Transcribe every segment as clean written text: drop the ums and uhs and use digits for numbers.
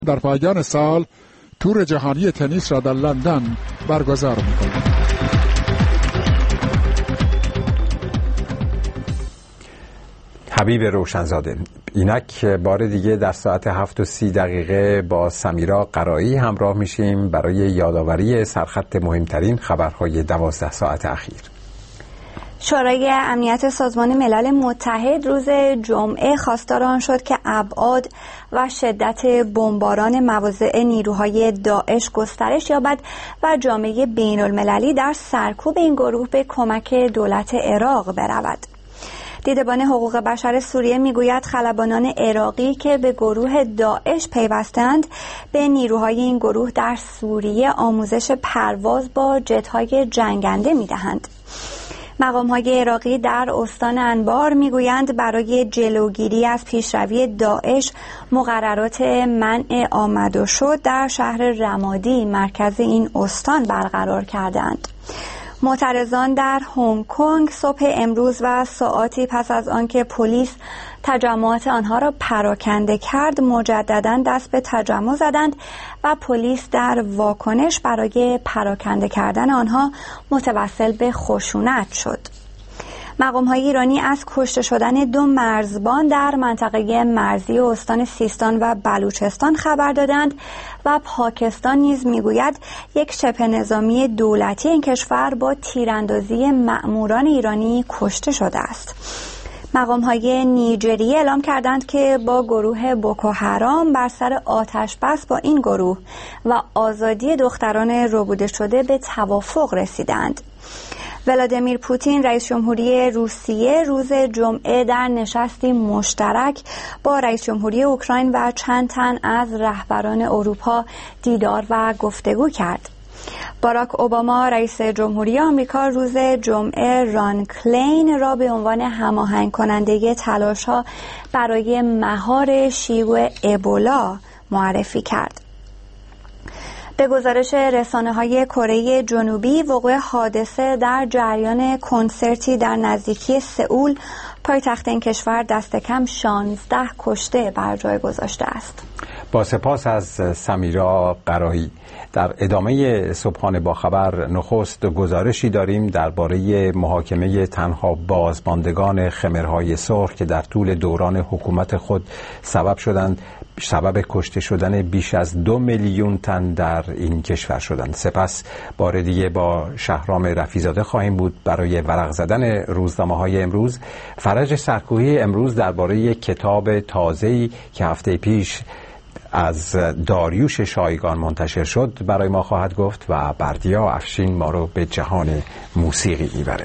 در پایان سال تور جهانی تنیس را در لندن برگزار می‌کنند. حبیب روشنزاده، اینک بار دیگه در ساعت 7:30 با سمیرا قرایی همراه میشیم برای یادآوری سرخط مهمترین خبرهای 12 ساعت اخیر. شورای امنیت سازمان ملل متحد روز جمعه خواستار آن شد که ابعاد و شدت بمباران مواضع نیروهای داعش گسترش یابد و جامعه بین المللی در سرکوب این گروه به کمک دولت عراق برود. دیدبان حقوق بشر سوریه میگوید خلبانان عراقی که به گروه داعش پیوستند به نیروهای این گروه در سوریه آموزش پرواز با جت‌های جنگنده میدهند. مقام‌های عراقی در استان انبار میگویند برای جلوگیری از پیشروی داعش مقررات منع آمد و شد در شهر رمادی مرکز این استان برقرار کردند. معترضان در هنگ کنگ صبح امروز و ساعاتی پس از آنکه پلیس تجمعات آنها را پراکنده کرد مجدداً دست به تجمع زدند و پلیس در واکنش برای پراکنده کردن آنها متوسل به خشونت شد. مقام‌های ایرانی از کشته شدن 2 مرزبان در منطقه مرزی استان سیستان و بلوچستان خبر دادند و پاکستان نیز میگوید یک شبه نظامی دولتی این کشور با تیراندازی مأموران ایرانی کشته شده است. مقام‌های نیجریه اعلام کردند که با گروه بوکوحرام بر سر آتش بس با این گروه و آزادی دختران ربوده شده به توافق رسیدند. ولادیمیر پوتین رئیس جمهوری روسیه روز جمعه در نشستی مشترک با رئیس جمهوری اوکراین و چند تن از رهبران اروپا دیدار و گفتگو کرد. باراک اوباما رئیس جمهوری آمریکا روز جمعه ران کلین را به عنوان هماهنگ کننده تلاش‌ها برای مهار شیوع ابولا معرفی کرد. به گزارش رسانه‌های کره جنوبی وقوع حادثه در جریان کنسرتی در نزدیکی سئول پایتخت این کشور دست کم 16 کشته بر جای گذاشته است. با سپاس از سمیرا قرایی. در ادامه صبحانه با خبر نخست گزارشی داریم درباره محاکمه تنها بازماندگان خمرهای سرخ که در طول دوران حکومت خود سبب کشته شدن بیش از 2 میلیون تن در این کشور شدند. سپس بار دیگه با شهرام رفیزاده خواهیم بود برای ورق زدن روزنامه‌های امروز. فرج سرکوهی امروز درباره کتاب تازه‌ای که هفته پیش از داریوش شایگان منتشر شد برای ما خواهد گفت و بردیا افشین ما رو به جهان موسیقی میبره.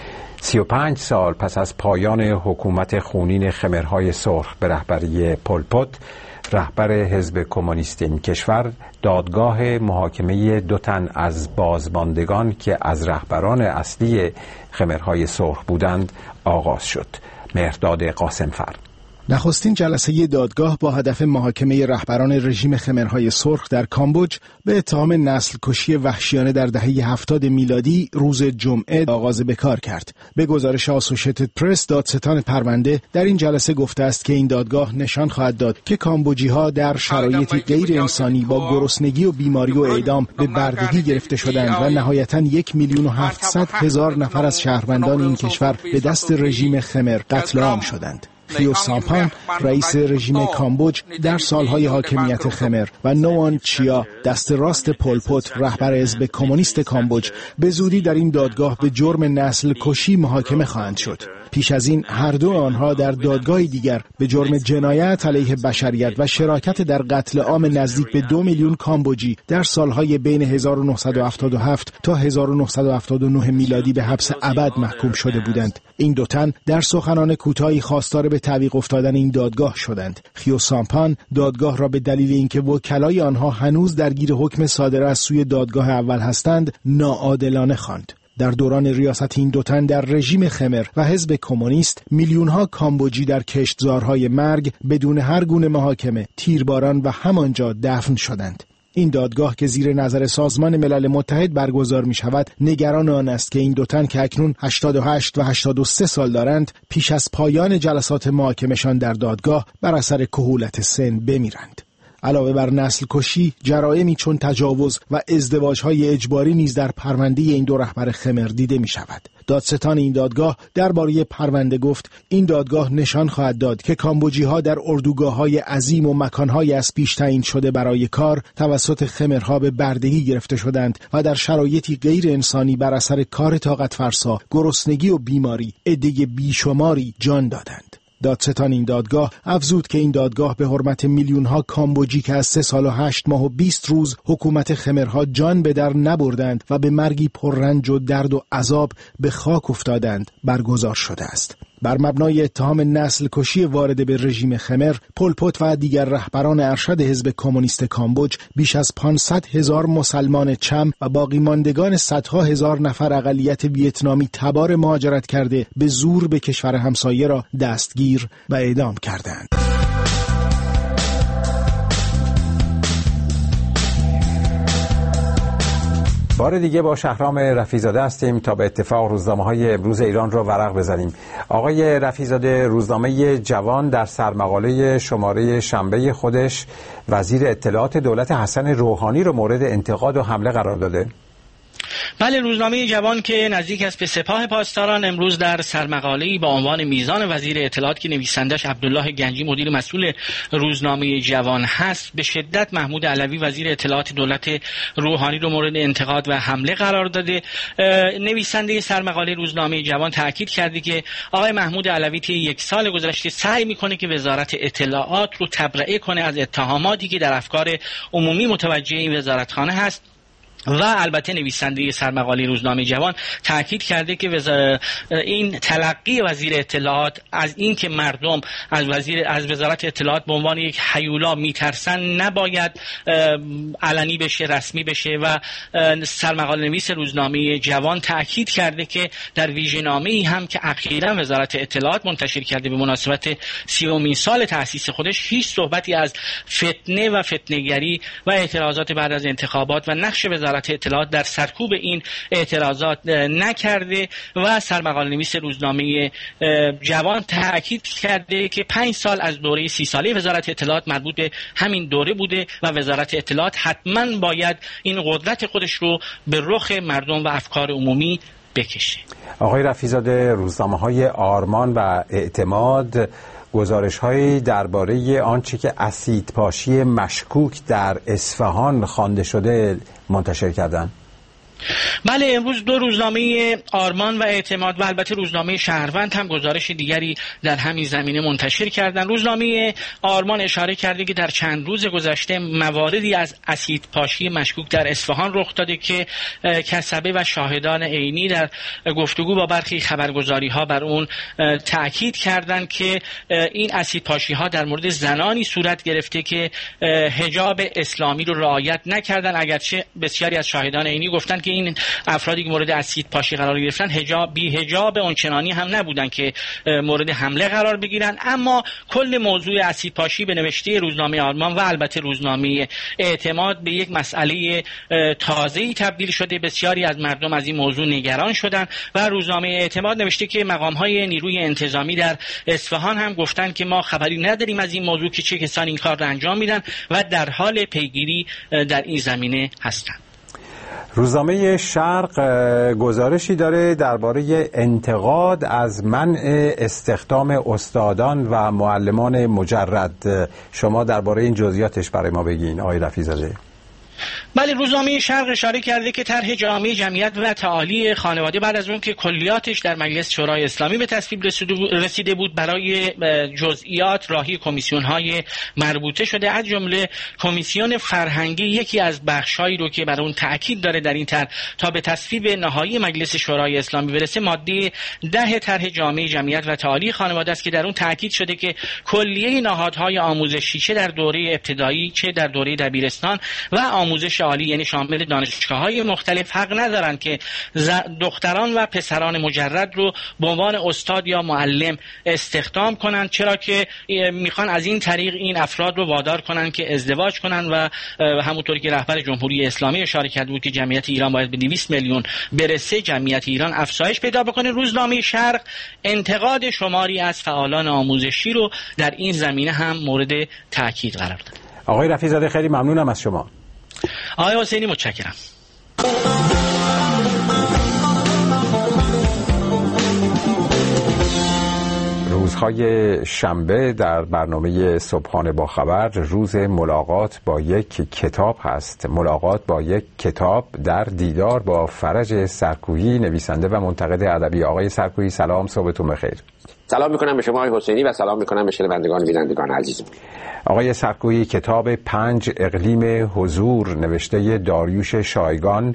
35 سال پس از پایان حکومت خونین خمرهای سرخ به رهبری پل پوت، رهبر حزب کمونیست این کشور دادگاه محاکمه 2 تن از بازماندگان که از رهبران اصلی خمرهای سرخ بودند آغاز شد. مهرداد قاسمفر. نخستین جلسه دادگاه با هدف محاکمه رهبران رژیم خمرهای سرخ در کامبوج به اتهام نسل کشی وحشیانه در دهه 70 میلادی روز جمعه آغاز به کار کرد. به گزارش آسوشیتد پرس، دادستان پرونده در این جلسه گفته است که این دادگاه نشان خواهد داد که کامبوجی‌ها در شرایطی غیر انسانی با گرسنگی و بیماری و اعدام به بردگی گرفته شدند و نهایتاً 1,700,000 نفر از شهروندان این کشور به دست رژیم خمر قتل عام شدند. خیو سامپان رئیس رژیم کامبوج در سالهای حاکمیت خمر و نوان چیا دست راست پل پوت رهبر حزب کمونیست کامبوج به زودی در این دادگاه به جرم نسل کشی محاکمه خواهند شد. پیش از این هر دو آنها در دادگاه دیگر به جرم جنایت علیه بشریت و شراکت در قتل عام نزدیک به 2 میلیون کامبوجی در سالهای بین 1977 تا 1979 میلادی به حبس ابد محکوم شده بودند. این 2 تن در سخنان کوتاهی خواستار به تعویق افتادن این دادگاه شدند. خیو سامپان دادگاه را به دلیل اینکه وکلای آنها هنوز درگیر حکم صادر از سوی دادگاه اول هستند ناعادلانه خواند. در دوران ریاست این 2 تن در رژیم خمر و حزب کمونیست میلیون‌ها کامبوجی در کشتزارهای مرگ بدون هر گونه محاکمه، تیرباران و همانجا دفن شدند. این دادگاه که زیر نظر سازمان ملل متحد برگزار می شود نگران آن است که این 2 تن که اکنون 88 و 83 سال دارند پیش از پایان جلسات محاکمه‌شان در دادگاه بر اثر کهولت سن بمیرند. علاوه بر نسل کشی، جرائمی چون تجاوز و ازدواج‌های اجباری نیز در پرونده این دو رهبر خمر دیده می‌شود. دادستان این دادگاه درباره پرونده گفت این دادگاه نشان خواهد داد که کامبوجی‌ها در اردوگاه‌های عظیم و مکان‌های از پیش تعیین شده برای کار توسط خمرها به بردگی گرفته شدند و در شرایطی غیر انسانی بر اثر کار طاقت فرسا، گرسنگی و بیماری عده بیشماری جان دادند. دادستان این دادگاه افزود که این دادگاه به حرمت میلیون‌ها کامبوجی که از 3 سال و 8 ماه و 20 روز حکومت خمرها جان به در نبردند و به مرگی پررنج و درد و عذاب به خاک افتادند برگزار شده است. بر مبنای اتهام نسل کشی وارد به رژیم خمر، پل پوت و دیگر رهبران ارشد حزب کمونیست کامبوج بیش از 500,000 مسلمان چم و باقی ماندگان صدها هزار نفر اقلیت ویتنامی تبار مهاجرت کرده به زور به کشور همسایه را دستگیر و اعدام کردند. بار دیگه با شهرام رفیع‌زاده هستیم تا به اتفاق روزنامه‌های امروز ایران رو ورق بزنیم. آقای رفیع‌زاده، روزنامه جوان در سرمقاله شماره شنبه خودش وزیر اطلاعات دولت حسن روحانی رو مورد انتقاد و حمله قرار داده. بله، روزنامه جوان که نزدیک است به سپاه پاسداران امروز در سرمقاله‌ای با عنوان میزان وزیر اطلاعات که نویسندش عبدالله گنجی مدیر مسئول روزنامه جوان هست، به شدت محمود علوی وزیر اطلاعات دولت روحانی رو مورد انتقاد و حمله قرار داده. نویسنده سرمقاله روزنامه جوان تاکید کرده که آقای محمود علوی طی 1 سال گذشته سعی میکنه که وزارت اطلاعات رو تبرئه کنه از اتهاماتی که در افکار عمومی متوجه این وزارتخانه هست و البته نویسنده سرمقاله روزنامه جوان تاکید کرده که این تلقی وزیر اطلاعات از این که مردم از وزارت اطلاعات به عنوان یک هیولا میترسن نباید علنی بشه، رسمی بشه و سرمقاله نویس روزنامه جوان تاکید کرده که در ویژه‌نامه‌ای هم که اخیراً وزارت اطلاعات منتشر کرده به مناسبت 30مین سال تأسیس خودش، هیچ صحبتی از فتنه و فتنه‌گری و اعتراضات بعد از انتخابات و نقش وزارت اطلاعات در سرکوب این اعتراضات نکرده و سرمقاله نویس روزنامه جوان تاکید کرده که 5 سال از دوره 30 ساله وزارت اطلاعات مربوط به همین دوره بوده و وزارت اطلاعات حتما باید این قدرت خودش رو به رخ مردم و افکار عمومی بکشه. آقای رفیع‌زاده، روزنامه‌های آرمان و اعتماد گزارش‌هایی درباره آنچه که اسیدپاشی مشکوک در اصفهان خوانده شده منتشر کردند. بله، امروز 2 روزنامه آرمان و اعتماد و البته روزنامه شهروند هم گزارش دیگری در همین زمینه منتشر کردند. روزنامه آرمان اشاره کرده که در چند روز گذشته مواردی از اسیدپاشی مشکوک در اصفهان رخ داده که کسبه و شاهدان عینی در گفتگو با برخی خبرگزاری‌ها بر اون تأکید کردند که این اسیدپاشی‌ها در مورد زنانی صورت گرفته که حجاب اسلامی رو رعایت نکردند، اگرچه بسیاری از شاهدان عینی گفتند که این افرادی که مورد اسیدپاشی قرار گرفتن بی حجاب اونچنانی هم نبودن که مورد حمله قرار بگیرن. اما کل موضوع اسیدپاشی به نوشته روزنامه آرمان و البته روزنامه اعتماد به یک مسئله تازه‌ای تبدیل شده. بسیاری از مردم از این موضوع نگران شدن و روزنامه اعتماد نوشته که مقام‌های نیروی انتظامی در اصفهان هم گفتن که ما خبری نداریم از این موضوع که چه کسانی این کار را انجام میدن و در حال پیگیری در این زمینه هستند. روزنامه شرق گزارشی داره درباره انتقاد از منع استخدام استادان و معلمان مجرد. شما درباره این جزئیاتش برای ما بگین آقای رفیع‌زاده. بله، روزنامه شرق اشاره کرده که طرح جامع جمعیت و تعالی خانواده بعد از اون که کلیاتش در مجلس شورای اسلامی به تصویب رسیده بود، برای جزئیات راهی کمیسیون‌های مربوطه شده، از جمله کمیسیون فرهنگی یکی از بخش‌هایی رو که بر اون تاکید داره در این طرح تا به تصویب نهایی مجلس شورای اسلامی برسه ماده 10 طرح جامع جمعیت و تعالی خانواده است که در اون تاکید شده که کلیه نهادهای آموزشی چه در دوره ابتدایی چه در دوره دبیرستان و آموزش عالی یعنی شامل دانشگاه‌های مختلف حق ندارن که دختران و پسران مجرد رو به عنوان استاد یا معلم استخدام کنن، چرا که میخوان از این طریق این افراد رو وادار کنن که ازدواج کنن و همونطوری که رهبر جمهوری اسلامی اشاره کرده بود که جمعیت ایران باید به 200 میلیون برسه، جمعیت ایران افزایش پیدا بکنه. روزنامه شرق انتقاد شماری از فعالان آموزشی رو در این زمینه هم مورد تاکید قرار داد. آقای رفیع‌زاده خیلی ممنونم از شما. آقای حسینی متشکرم. روزهای شنبه در برنامه صبحانه با خبر روز ملاقات با یک کتاب هست. ملاقات با یک کتاب در دیدار با فرج سرکویی، نویسنده و منتقد ادبی. آقای سرکویی سلام، صبحتون بخیر. سلام میکنم به شما آقای حسینی و سلام میکنم به شنوندگان و بینندگان عزیزم. آقای سرکویی، کتاب 5 اقلیم حضور نوشته داریوش شایگان،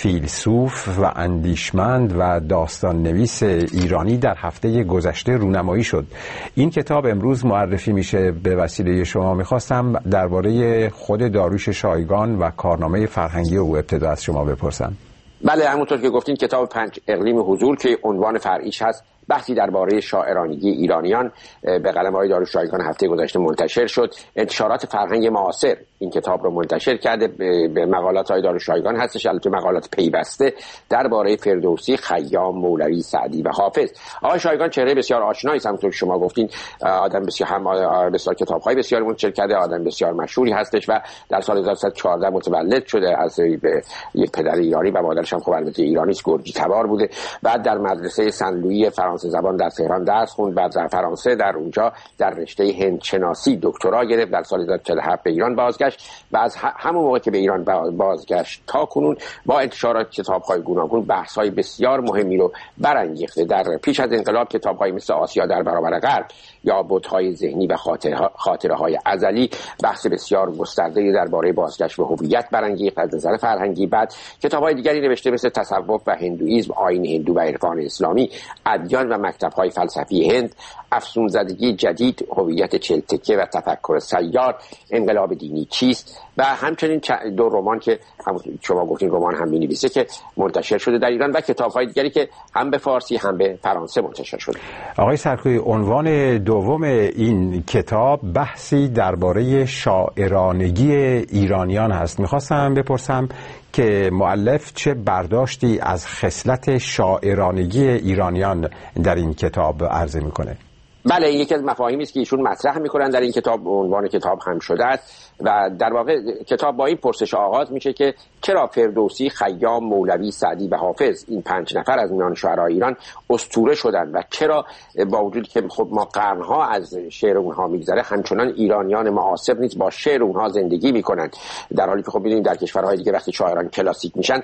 فیلسوف و اندیشمند و داستان نویس ایرانی در هفته گذشته رونمایی شد. این کتاب امروز معرفی میشه. به وسیله شما میخواستم درباره خود داریوش شایگان و کارنامه فرهنگی او ابتدا از شما بپرسم. بله، همونطور که گفتین کتاب 5 اقلیم حضور که عنوان فرعیش هست بحثی درباره شاعرانگی ایرانیان به قلم آقای داریوش شایگان هفته گذشته منتشر شد. انتشارات فرهنگ معاصر این کتاب رو منتشر کرده. به مقالات آقای داریوش شایگان هستش، البته مقالات پیوسته درباره فردوسی، خیام، مولوی، سعدی و حافظ. آقای شایگان چهره بسیار آشنایی است، همونطور که شما گفتین. آدم بسیار کتاب‌های بسیار منتشر کرده، آدم بسیار مشهوری هستش و در سال 1914 متولد شده از یک پدر ایرانی و مادرش هم خب البته ایرانی است، گرجی تبار بوده. بعد در مدرسه سن لویی فرانسه زبان در تهران درس خوند، بعد در فرانسه در اونجا در رشته هندشناسی دکترا گرفت. در سال 1947 به ایران بازگشت و از همون موقع که به ایران بازگشت تا کنون با انتشارات کتاب‌های گوناگون بحث‌های بسیار مهمی رو برانگیخته. در پیش از انقلاب کتاب‌های مثل آسیا در برابر غرب یا بت‌های ذهنی و خاطره‌های ازلی بحث بسیار گسترده‌ای درباره بازگشت به هویت برانگیخت از نظر فرهنگی. بعد کتاب‌های دیگری نوشته مثل تصوف و هندوئیسم، آیین هندو و عرفان اسلامی، ادیان و مکتب‌های فلسفی هند، افسون زدگی جدید، هویت چلتکه و تفکر سیار، انقلاب دینی چیست و همچنین 2 رمان که شما گفتین رمان هم می‌نویسه که منتشر شده در ایران و کتاب‌های دیگری که هم به فارسی هم به فرانسه منتشر شده. آقای سرکویی، عنوان دوم این کتاب بحثی درباره شاعرانگی ایرانیان هست. می‌خواستم بپرسم که مؤلف چه برداشتی از خصلت شاعرانگی ایرانیان در این کتاب عرضه میکنه؟ بله، این یکی از مفاهیمی است که ایشون مطرح میکنن در این کتاب، عنوان کتاب هم شده است و در واقع کتاب با این پرسش آغاز میشه که چرا فردوسی، خیام، مولوی، سعدی و حافظ این 5 نفر از میان شاعرای ایران اسطوره شدن و چرا با وجودی که خب ما قرنها از شعر اونها میگذره همچنان ایرانیان معاصر نیز با شعر اونها زندگی میکنن، در حالی که خب ببینید در کشورهای دیگه وقتی شاعران کلاسیک میشن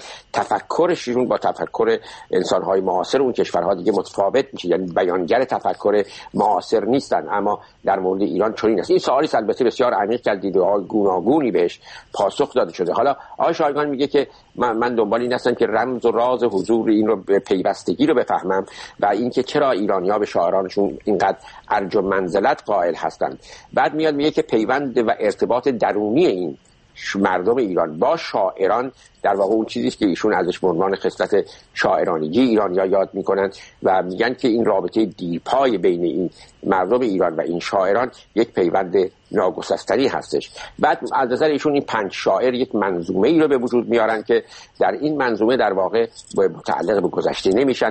تفکرشون با تفکر انسانهای معاصر اون کشورها دیگه متفاوت میشه، یعنی بیانگر تفکر معاصر نیستن. اما در مورد ایران چنین است. این سوالی البته بسیار عمیق که دیده‌های گوناگونی بهش پاسخ داده شده. حالا آقای شایگان میگه که من دنبال این هستم که رمز و راز حضور این رو به پیوستگی رو بفهمم و اینکه چرا ایرانی‌ها به شاعرانشون اینقدر ارج و منزلت قائل هستند. بعد میاد میگه که پیوند و ارتباط درونی این مردم ایران با شاعران در واقع اون چیزی که ایشون ازش به عنوان خصلت شاعرانگی ایرانی‌ها یاد میکنن و میگن که این رابطه دیرپای بین این مردم ایران و این شاعران یک پیوند ناگسستنی هستش. بعد از نظر ایشون این 5 شاعر یک منظومه ای رو به وجود میارن که در این منظومه در واقع متعلق به گذشته نمیشن.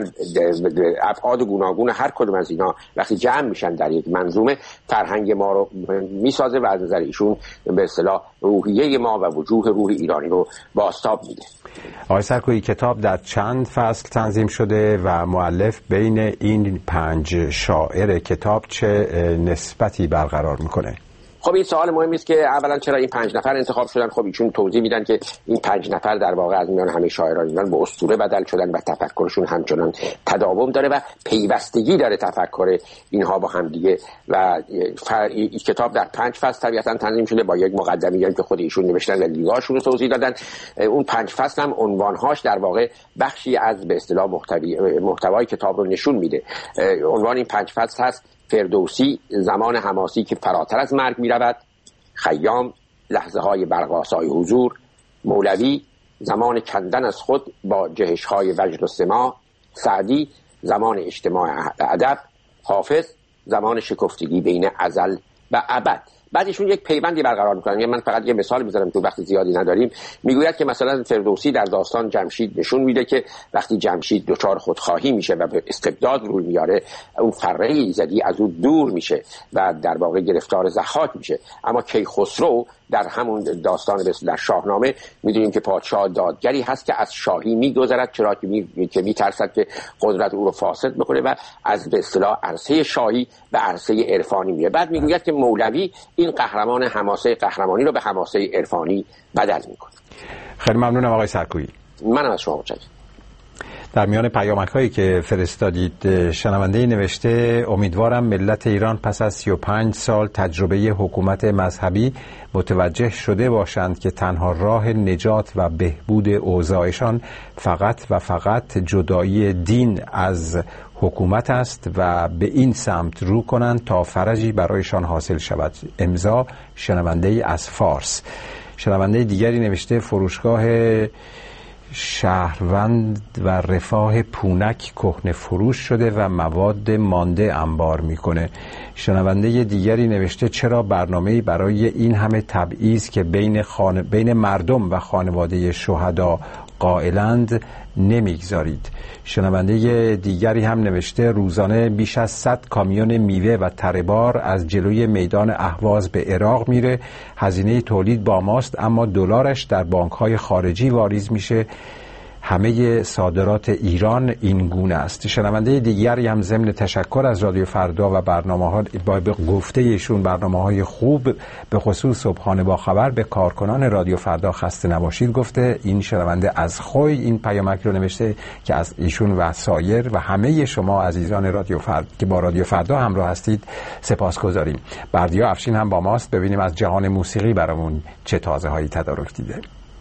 ابعاد گوناگون هر کدوم از اینا وقتی جمع میشن در یک منظومه فرهنگ ما رو میسازه و از نظر ایشون به اصطلاح روحیه ما و وجوه روح ایرانی رو بازتاب میده. آقای سرکویی، کتاب در چند فصل تنظیم شده و مؤلف بین این 5 شاعر کتاب چه نسبتی برقرار میکنه؟ خب این سوال مهمی است که اولا چرا این 5 نفر انتخاب شدن. خب ایشون توضیح میدن که این 5 نفر در واقع از میان همه شاعران ایران به اسطوره بدل شدن و تفکرشون همچنان تداوم داره و پیوستگی داره تفکر اینها با هم دیگه و این کتاب در 5 فصل طبیعتا تنظیم شده با یک مقدمه‌ای که خود ایشون نوشتن و لیگاشون رو توضیح دادن. اون 5 فصل هم عنوانهاش در واقع بخشی از به اصطلاح محتوای کتاب رو نشون میده. عنوان این 5 فصل هست: فردوسی، زمان حماسی که فراتر از مرگ می رود. خیام، لحظه های برق‌آسای حضور. مولوی، زمان کندن از خود با جهش های وجد و سماع. سعدی، زمان اجتماع ادب. حافظ، زمان شکفتگی بین ازل و ابد. بعد ایشون یک پیوندی برقرار میکنن. من فقط یه مثال میزنم تو وقت زیادی نداریم. میگوید که مثلا فردوسی در داستان جمشید نشون میده که وقتی جمشید دچار خودخواهی میشه و به استبداد روی میاره، اون فره ایزدی از او دور میشه و در واقع گرفتار ضحاک میشه. اما کیخسرو در همون داستان در شاهنامه میدونیم که پادشاه دادگری هست که از شاهی میگذرد، چرا که میترسد که قدرت او رو فاسد بکنه و از به اصطلاح عرصه شاهی به عرصه عرفانی میره. بعد میگوید که مولوی این قهرمان حماسه قهرمانی رو به حماسه عرفانی بدل میکنه. خیلی ممنونم آقای سرکویی. منم از شما متشکرم. در میان پیامک هایی که فرستادید شنونده نوشته امیدوارم ملت ایران پس از 35 سال تجربه حکومت مذهبی متوجه شده باشند که تنها راه نجات و بهبود اوضاعشان فقط و فقط جدایی دین از حکومت است و به این سمت رو کنند تا فرجی برایشان حاصل شود. امضا شنونده از فارس. شنونده دیگری نوشته فروشگاه شهروند و رفاه پونک کهنه فروش شده و مواد مانده انبار میکنه. شنونده دیگری نوشته چرا برنامه‌ای برای این همه تبعیض که بین مردم و خانواده شهدا قائلند نمیگذارید. شنونده دیگری هم نوشته روزانه بیش از 100 کامیون میوه و تره‌بار از جلوی میدان اهواز به عراق میره. هزینه تولید با ماست اما دلارش در بانک‌های خارجی واریز میشه. همه صادرات ایران این گونه است. شنونده دیگری هم ضمن تشکر از رادیو فردا و برنامه‌ها با گفته ایشون برنامه‌های خوب به خصوص صبحانه با خبر به کارکنان رادیو فردا خسته نباشید گفته. این شنونده از خوی این پیامک رو نوشته که از ایشون و سایر و همه شما عزیزان رادیو فردا که با رادیو فردا همراه هستید سپاسگزاریم. بردیا افشین هم با ماست. ببینیم از جهان موسیقی برامون چه تازه‌هایی تدارک دیده.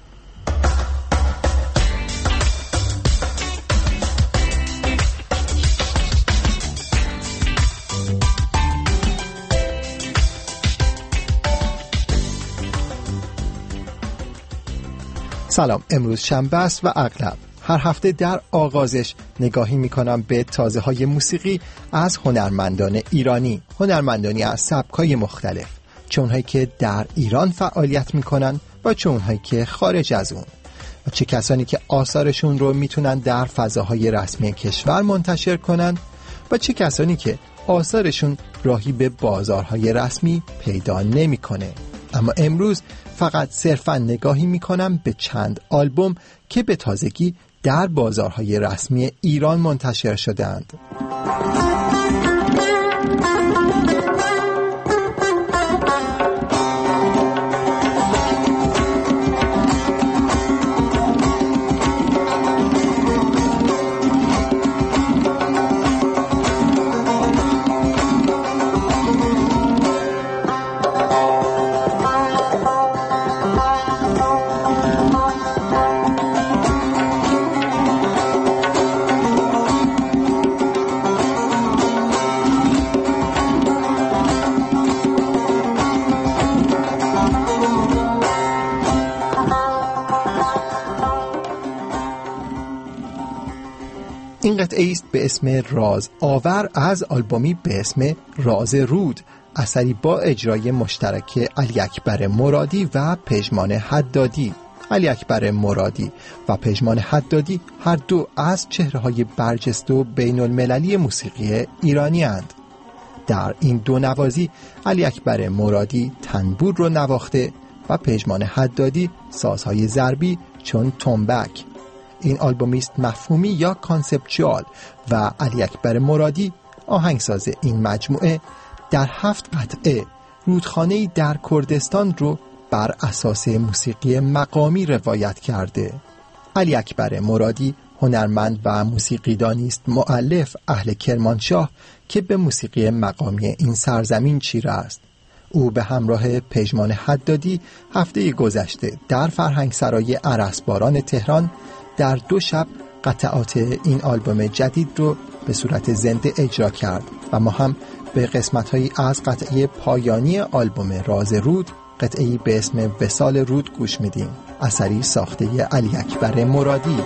سلام، امروز شنبه است و اغلب هر هفته در آغازش نگاهی میکنم به تازه‌های موسیقی از هنرمندان ایرانی، هنرمندانی از سبک‌های مختلف، چه اونهایی که در ایران فعالیت میکنن و چه اونهایی که خارج از اون، و چه کسانی که آثارشون رو میتونن در فضاهای رسمی کشور منتشر کنن و چه کسانی که آثارشون راهی به بازارهای رسمی پیدا نمیکنه. اما امروز فقط صرفاً نگاهی میکنم به چند آلبوم که به تازگی در بازارهای رسمی ایران منتشر شدند. این قطعه است به اسم راز آور از آلبومی به اسم راز رود، اثری با اجرای مشترک علی اکبر مرادی و پژمان حدادی. علی اکبر مرادی و پژمان حدادی هر دو از چهره‌های برجسته و بین المللی موسیقی ایرانی اند. در این دو نوازی علی اکبر مرادی تنبور رو نواخته و پژمان حدادی سازهای ضربی چون تنبک. این آلبومی است مفهومی یا کانسپچوال و علی اکبر مرادی آهنگساز این مجموعه در 7 قطعه رودخانه‌ای در کردستان رو بر اساس موسیقی مقامی روایت کرده. علی اکبر مرادی هنرمند و موسیقیدانی است مؤلف اهل کرمانشاه که به موسیقی مقامی این سرزمین چیره است. او به همراه پژمان حدادی هفته گذشته در فرهنگسرای ارسباران تهران در 2 شب قطعات این آلبوم جدید رو به صورت زنده اجرا کرد و ما هم به قسمت‌هایی از قطعه پایانی آلبوم راز رود، قطعه‌ای به اسم وصال رود گوش میدیم، اثری ساخته علی اکبر مرادی.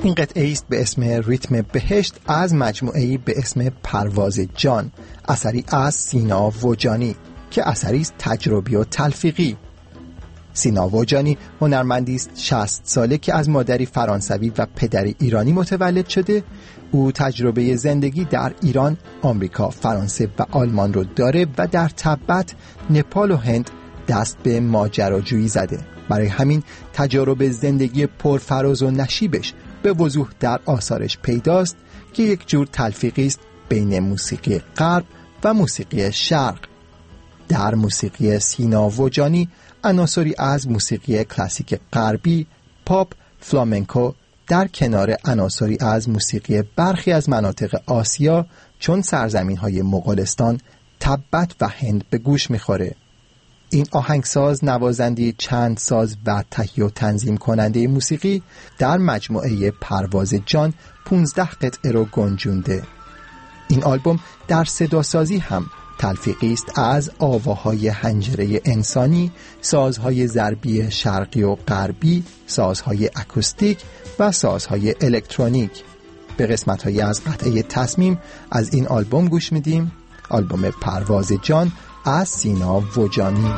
این قطعه است به اسم ریتم بهشت از مجموعه‌ای به اسم پرواز جان، اثری از سینا وجانی که اثری است تجربی و تلفیقی. سینا وجانی هنرمندی است 60 ساله که از مادری فرانسوی و پدری ایرانی متولد شده. او تجربه زندگی در ایران، آمریکا، فرانسه و آلمان رو داره و در تبت نپال و هند دست به ماجراجویی زده. برای همین تجربه زندگی پرفراز و نشیبش به وضوح در آثارش پیداست که یک جور تلفیقی است بین موسیقی غرب و موسیقی شرق. در موسیقی سینا وجانی عناصری از موسیقی کلاسیک غربی، پاپ، فلامنکو در کنار عناصری از موسیقی برخی از مناطق آسیا چون سرزمین‌های مغولستان، تبت و هند به گوش می‌خوره. این آهنگساز نوازنده چند ساز و تهیه و تنظیم کننده موسیقی در مجموعه پرواز جان 15 قطعه رو گنجونده. این آلبوم در صداسازی هم تلفیقی است از آواهای حنجره انسانی، سازهای ضربی شرقی و غربی، سازهای اکوستیک و سازهای الکترونیک. به قسمت‌هایی از قطعه تصمیم از این آلبوم گوش میدیم. آلبوم پرواز جان از سینا وجانی.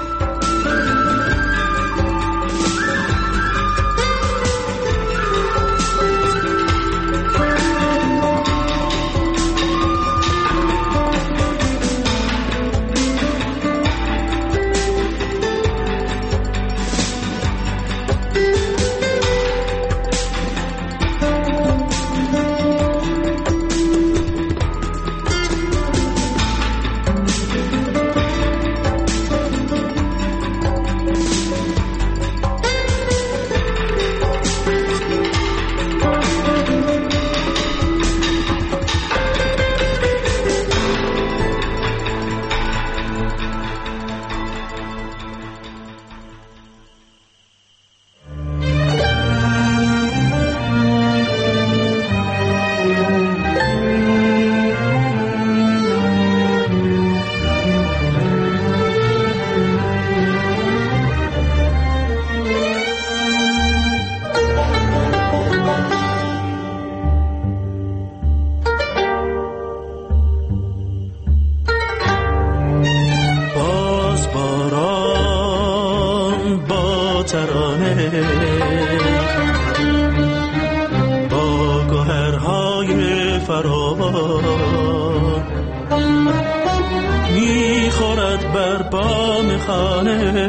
میخورد بر بام خانه،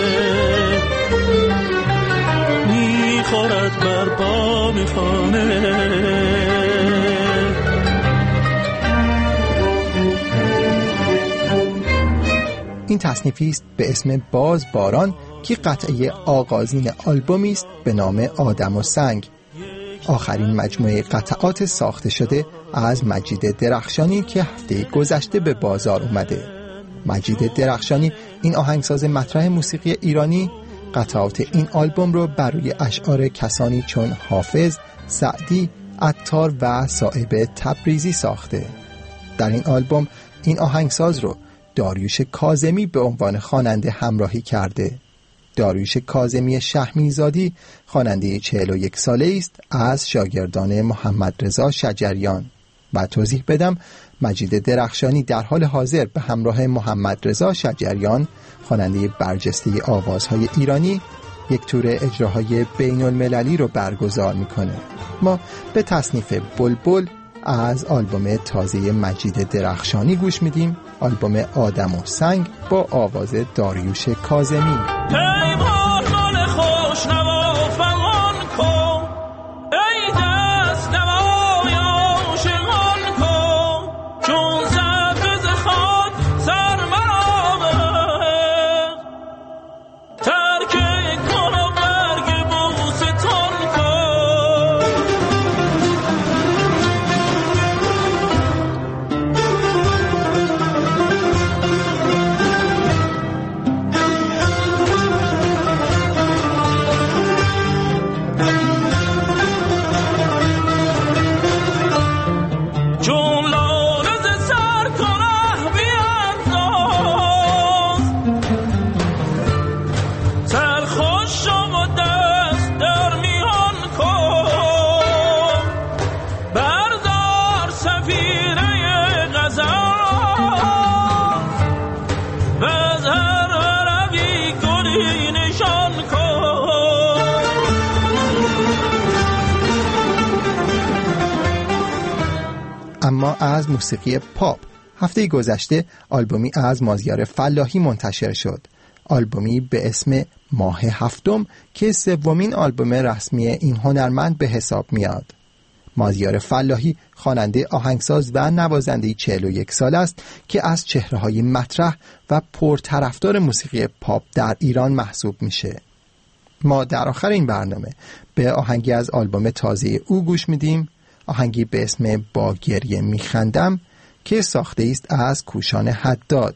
میخورد بر بام خانه. این تصنیفی است به اسم باز باران که قطعه آغازین آلبومی است به نام آدم و سنگ، آخرین مجموعه قطعات ساخته شده از مجید درخشانی که هفته گذشته به بازار اومده. مجید درخشانی، این آهنگساز مطرح موسیقی ایرانی، قطعات این آلبوم رو بر روی اشعار کسانی چون حافظ، سعدی، عطار و صائب تبریزی ساخته. در این آلبوم این آهنگساز رو داریوش کاظمی به عنوان خواننده همراهی کرده. داریوش کاظمی شهمیزادی خواننده 41 ساله است از شاگردان محمد رضا شجریان. و توضیح بدم مجید درخشانی در حال حاضر به همراه محمد رضا شجریان خواننده برجسته آوازهای ایرانی یک تور اجراهای بین المللی رو برگزار میکنه. ما به تصنیف بلبل از آلبوم تازه مجید درخشانی گوش میدیم، آلبوم آدم و سنگ با آواز داریوش کاظمی. اما از موسیقی پاپ. هفته گذشته آلبومی از مازیار فلاحی منتشر شد. آلبومی به اسم ماه هفتم که سومین آلبوم رسمی این هنرمند به حساب میاد. مازیار فلاحی خواننده، آهنگساز و نوازنده 41 سال است که از چهره‌های مطرح و پرطرفدار موسیقی پاپ در ایران محسوب میشه. ما در آخر این برنامه به آهنگی از آلبوم تازه او گوش میدیم، آهنگی به اسم با گریه میخندم که ساخته است از کوشان حداد.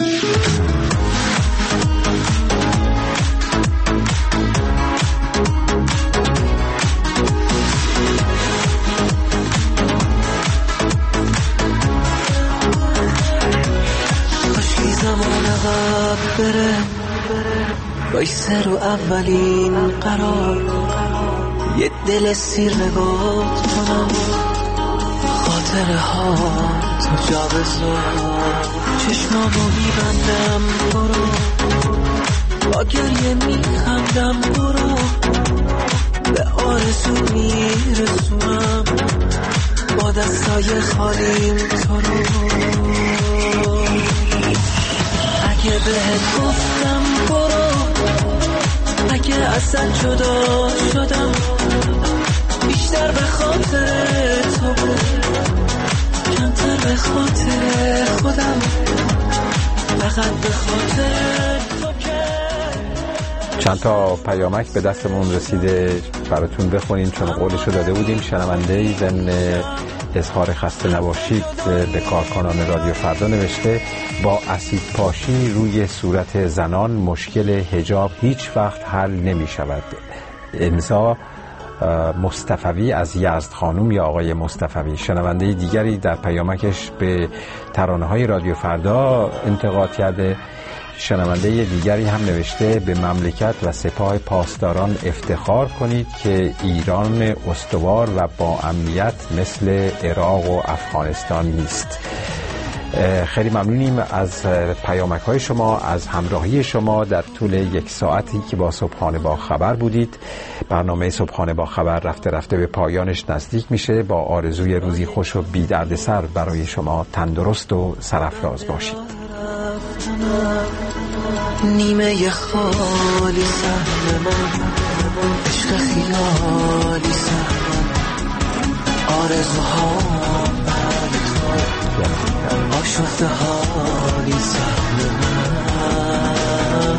زمان عقب بره بایسته رو اولین قرار، یه دل سیر نگات کنم، خاطره ها تو جا بذار، چشمامو میبندم برو، با گریه میخندم برو، به آرزو میرسونم، با دستای خالیم تو رو. اگه بهت گفتم برو، اگه ازت جدا شدم، بیشتر به خاطر تو بود، کمتر به خاطر خودم، فقط به خاطر تو که. چند تا پیامک به دستمون رسیده براتون بخونیم، چون قولشو داده بودیم. شنونده‌ای ضمن اظهار خسته نباشید به کارکنان رادیو فردا نوشته با اسید پاشی روی صورت زنان مشکل حجاب هیچ وقت حل نمی شود. امضا مصطفوی از یزد خانم یا آقای مصطفوی. شنونده دیگری در پیامکش به ترانه‌های رادیو فردا انتقاد کرده. شنونده دیگری هم نوشته به مملکت و سپاه پاسداران افتخار کنید که ایران استوار و با امنیت مثل عراق و افغانستان نیست. خیلی ممنونیم از پیامک‌های شما، از همراهی شما در طول یک ساعتی که با صبحانه با خبر بودید. برنامه صبحانه با خبر رفته رفته به پایانش نزدیک میشه. با آرزوی روزی خوش و بی دردسر برای شما تندرست و سرافراز باشید. نیمه خالی سهم من، عشق خیالی سهم من، آرزوها برای تو، آشفته حالی سهم من،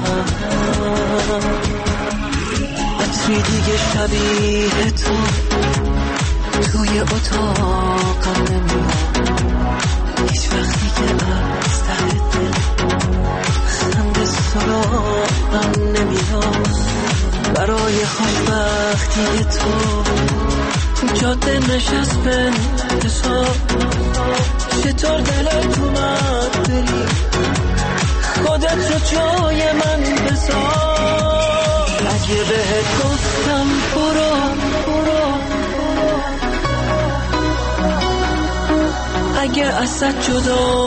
عطری دیگه شبیه تو توی اتاقم نمیاد، هیچ وقتی که از ته دل خنده سراغم نمیاد، برای خوشبختی تو جاده نشست به حساب، چطور دلت اومد بری خودت رو جای من بذار. اگه بهت گفتم برو برو، اگه ازت جدا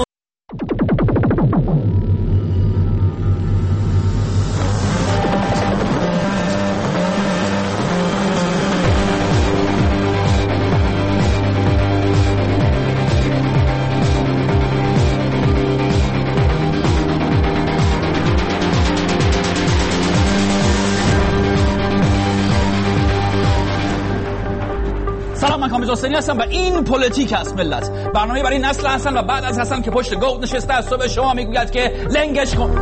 کامل حسینی هستم و این پلیتیک است ملت، برنامه برای نسل حسن و بعد از حسن که پشت گود نشسته از صبح شما میگوید که لنگش کن.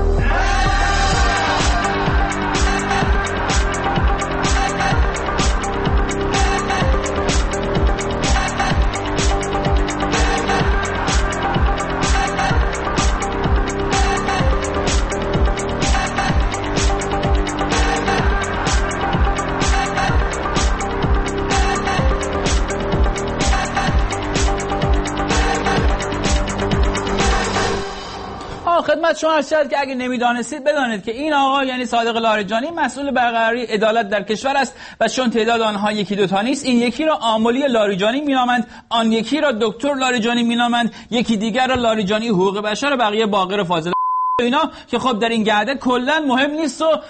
خدمت شما عرض شد که اگه نمیدانستید بدانید که این آقا یعنی صادق لاریجانی مسئول برقراری عدالت در کشور است و چون تعداد آنها یکی دوتا نیست، این یکی را عاملی لاریجانی مینامند، آن یکی را دکتر لاریجانی مینامند، یکی دیگر را لاریجانی حقوق بشر و بقیه باقر فاضل اینا که خب در این گرده کلا مهم نیست و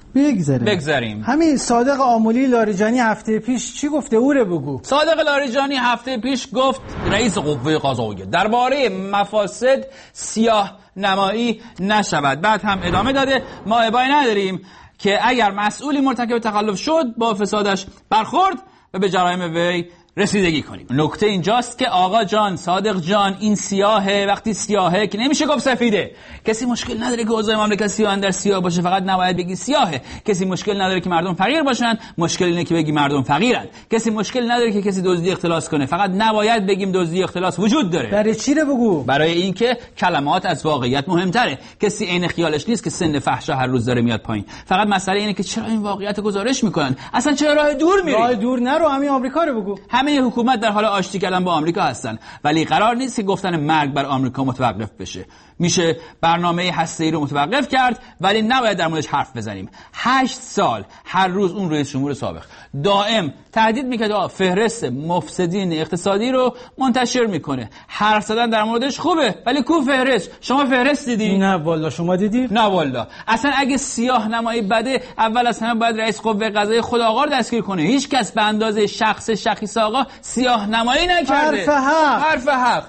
بگذاریم. همین صادق آملی لاریجانی هفته پیش چی گفته اوره بگو. صادق لاریجانی هفته پیش گفت رئیس قوه قضاییه درباره مفاسد سیاه نمایی نشود. بعد هم ادامه داده ما ابایی نداریم که اگر مسئولی مرتکب تخلف شد با فسادش برخورد و به جرایم وی رسیدگی کنیم. نکته اینجاست که آقا جان، صادق جان، این سیاهه. وقتی سیاهه که نمیشه گفت سفیده. کسی مشکل نداره که اوضاع مملکت سیاه در سیاه باشه، فقط نباید بگی سیاهه. کسی مشکل نداره که مردم فقیر باشن، مشکل اینه که بگی مردم فقیرن. کسی مشکل نداره که کسی دزدی اختلاس کنه، فقط نباید بگیم دزدی اختلاس وجود داره. برای چی رو بگو؟ برای اینکه کلمات از واقعیت مهمتره. کسی عین خیالش نیست که سن فحشا هر روز داره میاد پایین. فقط مسئله اینه که چرا این واقعیت گزارش میکنن. اصلا چرا راه دور میری؟ راه دور نرو، همین آمریکا رو بگو. همه حکومت در حال آشتی کردن با آمریکا هستن، ولی قرار نیست که گفتن مرگ بر آمریکا متوقف بشه. میشه برنامه هسته‌ای رو متوقف کرد، ولی نباید در موردش حرف بزنیم. 8 سال هر روز اون رئیس جمهور سابق دائم تهدید میکرد فهرست مفسدین اقتصادی رو منتشر میکنه. حرف زدن در موردش خوبه، ولی کو فهرست؟ شما فهرست دیدی؟ نه والا. شما دیدی؟ نه والا. اصلا اگه سیاه نمایی بده، اول از همه باید رئیس قوه قضاییه خود آقا رو دستگیر کنه. هیچ کس به اندازه شخص شخیص آقا سیاه نمایی نکرده. حرف حق.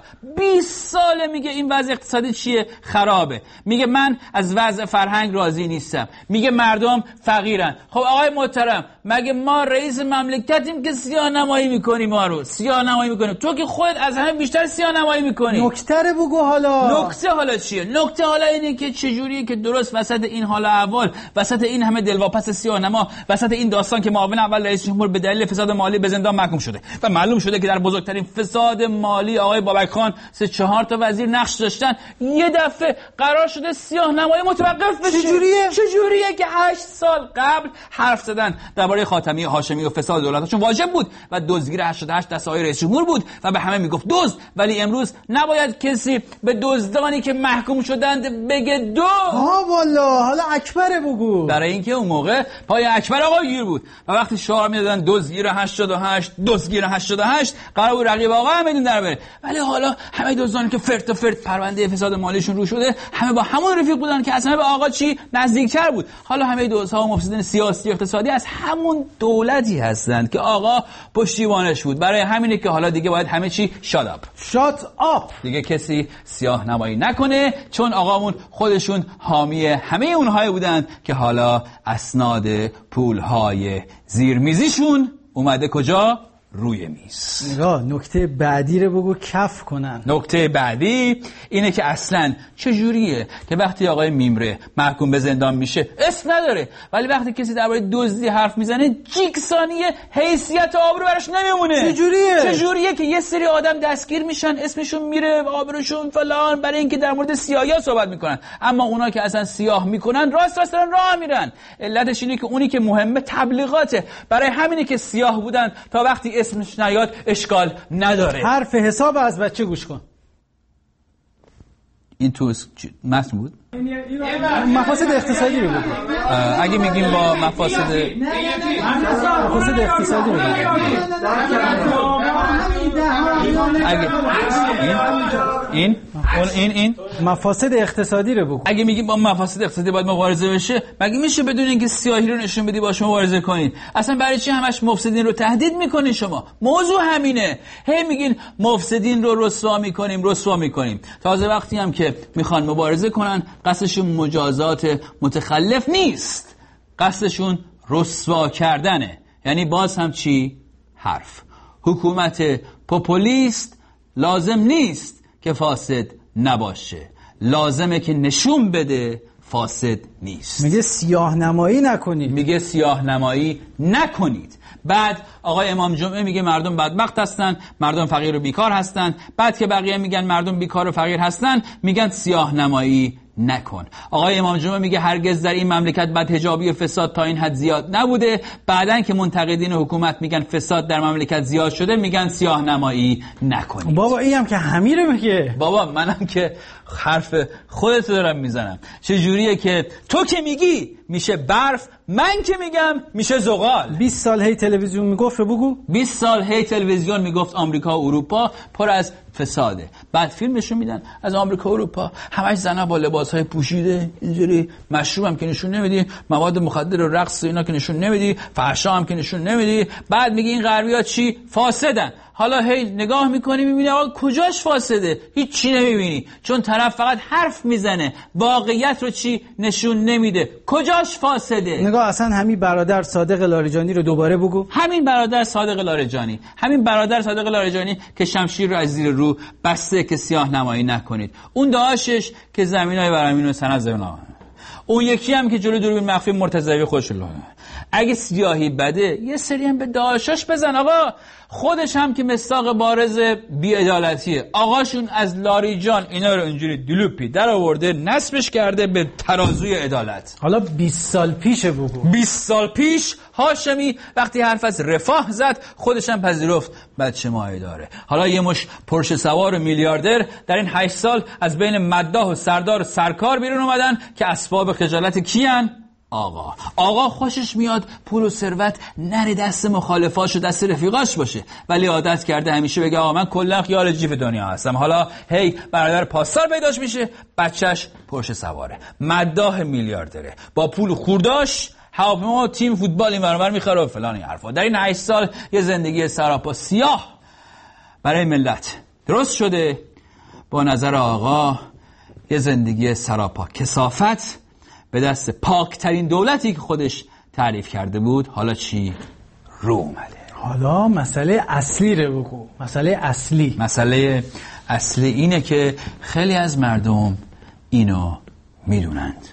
20 ساله میگه این وضع اقتصادی چیه؟ خرابه. میگه من از وضع فرهنگ راضی نیستم. میگه مردم فقیرن. خب آقای محترم، مگه ما رئیس مملکتیم که سیاه نمایی میکنیم؟ ما رو سیاه نمایی میکنیم. تو که خودت از همه بیشتر سیاه نمایی میکنی. نکته رو بگو حالا. نکته حالا چیه؟ نکته حالا اینه که چجوریه که درست وسط این حال احوال، وسط این همه دلواپس سیاه نما، وسط این داستان که معاون اول رئیس جمهور به دلیل فساد مالی به زندان محکوم شده و معلوم شده که در بزرگترین فساد مالی آقای بابک خان 3-4 تا وزیر نقش داشتن، یه دفعه قرار شده سیاه نمایی متوقف بشه. چجوریه که 8 سال قبل حرف زدن درباره خاتمی هاشمی و فساد دولتشون واجب بود و دزدگیر 88 دست آقای رئیس جمهور بود و به همه میگفت دزد، ولی امروز نباید کسی به دزدانی که محکوم شدند بگه دزد. ها والا. حالا اکبر بگو. برای اینکه اون موقع پای اکبر آقا گیر بود و وقتی شعار میدادن دزدگیر 88 دزدگیر 88 قرار بود رقیب آقا هم بدون در بره، ولی حالا همه دزدانی که فرد تا فرد پرونده فساد مالیشون رو شده همه با همون رفیق بودن که اصلا به آقا چی نزدیکتر بود. حالا همه دزدها و مفسدین سیاسی و اقتصادی از همون دولتی هستند که آقا پشتیبانش بود. برای همینه که حالا دیگه باید همه چی شات آپ دیگه کسی سیاه نمایی نکنه، چون آقامون خودشون حامی همه اونهای بودن که حالا اسناد پولهای زیرمیزیشون اومده کجا؟ روی میز. نگاه، نکته بعدی رو بگو کف کنن. نکته بعدی اینه که اصلا چجوریه که وقتی آقای میمره محکوم به زندان میشه اسم نداره، ولی وقتی کسی درباره دزدی حرف میزنه جیک ثانیه حیثیت آبرو براش نمیمونه. چجوریه که یه سری آدم دستگیر میشن اسمشون میره آبروشون فلان برای اینکه در مورد سیاهی صحبت میکنن، اما اونا که اصلا سیاه میکنن راست دارن راه میرن. علتش اینه که اونی که مهمه تبلیغاته. برای همینه که سیاه بودن تا وقتی اسمش نیاد اشکال نداره. حرف حساب از بچه گوش کن. این تو متن بود؟ مفاسد اقتصادی رو بگو. اگه میگیم با مفاسد اقتصادی رو بگو. این مفاسد اقتصادی رو بگو. اگه میگیم با مفاسد اقتصادی باید مبارزه بشه، مگه میشه بدون اینکه سیاهی رو نشون بدی باهاش مبارزه کنید؟ اصلا برای چی همش مفسدین رو تهدید میکنین شما؟ موضوع همینه. هی میگین مفسدین رو رسوا میکنیم. تازه وقتی هم که میخوان مبارزه کنن قصدشون مجازات متخلف نیست، قصدشون رسوا کردنه. یعنی باز هم چی؟ حرف. حکومت پوپولیست لازم نیست که فاسد نباشه، لازمه که نشون بده فاسد نیست. میگه سیاه نمایی نکنید. بعد آقای امام جمعه میگه مردم بدبخت هستن، مردم فقیر و بیکار هستن. بعد که بقیه میگن مردم بیکار و فقیر هستن میگن سیاه نمایی نکن. آقای امام جمعه میگه هرگز در این مملکت بدحجابی و فساد تا این حد زیاد نبوده. بعدن که منتقدین حکومت میگن فساد در مملکت زیاد شده میگن سیاه نمایی نکنید. بابا اینم که همین رو میگه. بابا منم که حرف خودت دارم میزنم. چه جوریه که تو که میشه برف، من که میگم میشه زغال. 20 سال هی تلویزیون میگفت بگو. 20 سال هی تلویزیون میگفت آمریکا و اروپا پر از فساده. بعد فیلم نشون میدن از آمریکا و اروپا، همش زنا با لباسهای پوشیده، اینجوری مشروب هم که نشون نمیدی، مواد مخدر و رقص اینا که نشون نمیدی، فحشا هم که نشون نمیدی. بعد میگی این غربی‌ها چی؟ فاسدن. حالا هی نگاه میکنی میبینی آقا کجاش فاسده؟ هیچ چی نمیبینی، چون طرف فقط حرف میزنه، واقعیت رو چی نشون نمیده. کجاش فاسده؟ نگاه اصلا همین برادر صادق لاریجانی رو دوباره بگو. همین برادر صادق لاریجانی که شمشیر رو از زیر رو بسته که سیاه نمایی نکنید. اون داعشش که زمینای برامین و سند زمین‌ها. اون یکی هم که جلوی دوربین مخفی مرتضوی خودش رو. اگه سیاهی بده یه سری هم به داعشاش بزن. آقا خودش هم که مصداق بارز بی‌عدالتیه. آقاشون از لاریجان اینا رو اینجوری دلوپی در آورده، نصبش کرده به ترازوی عدالت. حالا 20 سال پیشه بگو. 20 سال پیش هاشمی وقتی حرف از رفاه زد خودش هم پذیرفت بچه ماهی داره. حالا یه مش پرشه سوار و میلیاردر در این 8 سال از بین مداح و سردار و سرکار بیرون اومدن که اسباب خجالت کیان؟ آقا خوشش میاد پول و ثروت نره دست مخالفاش و دست رفیقاش باشه، ولی عادت کرده همیشه بگه آقا من کلا خیال جیف دنیا هستم. حالا هی برادر پاسدار پیداش میشه، بچهش پرشه سواره، مداح میلیاردره، با پول خورداش هواپیما و تیم فوتبال این برابر میخره و فلان این حرفا. در این 8 سال یه زندگی سراپا سیاه برای ملت درست شده. با نظر آقا یه زندگی سراپا کثافت به دست پاکترین دولتی که خودش تعریف کرده بود. حالا چی رو اومده؟ حالا مسئله اصلی رو بگو. مسئله اصلی اینه که خیلی از مردم اینو میدونند.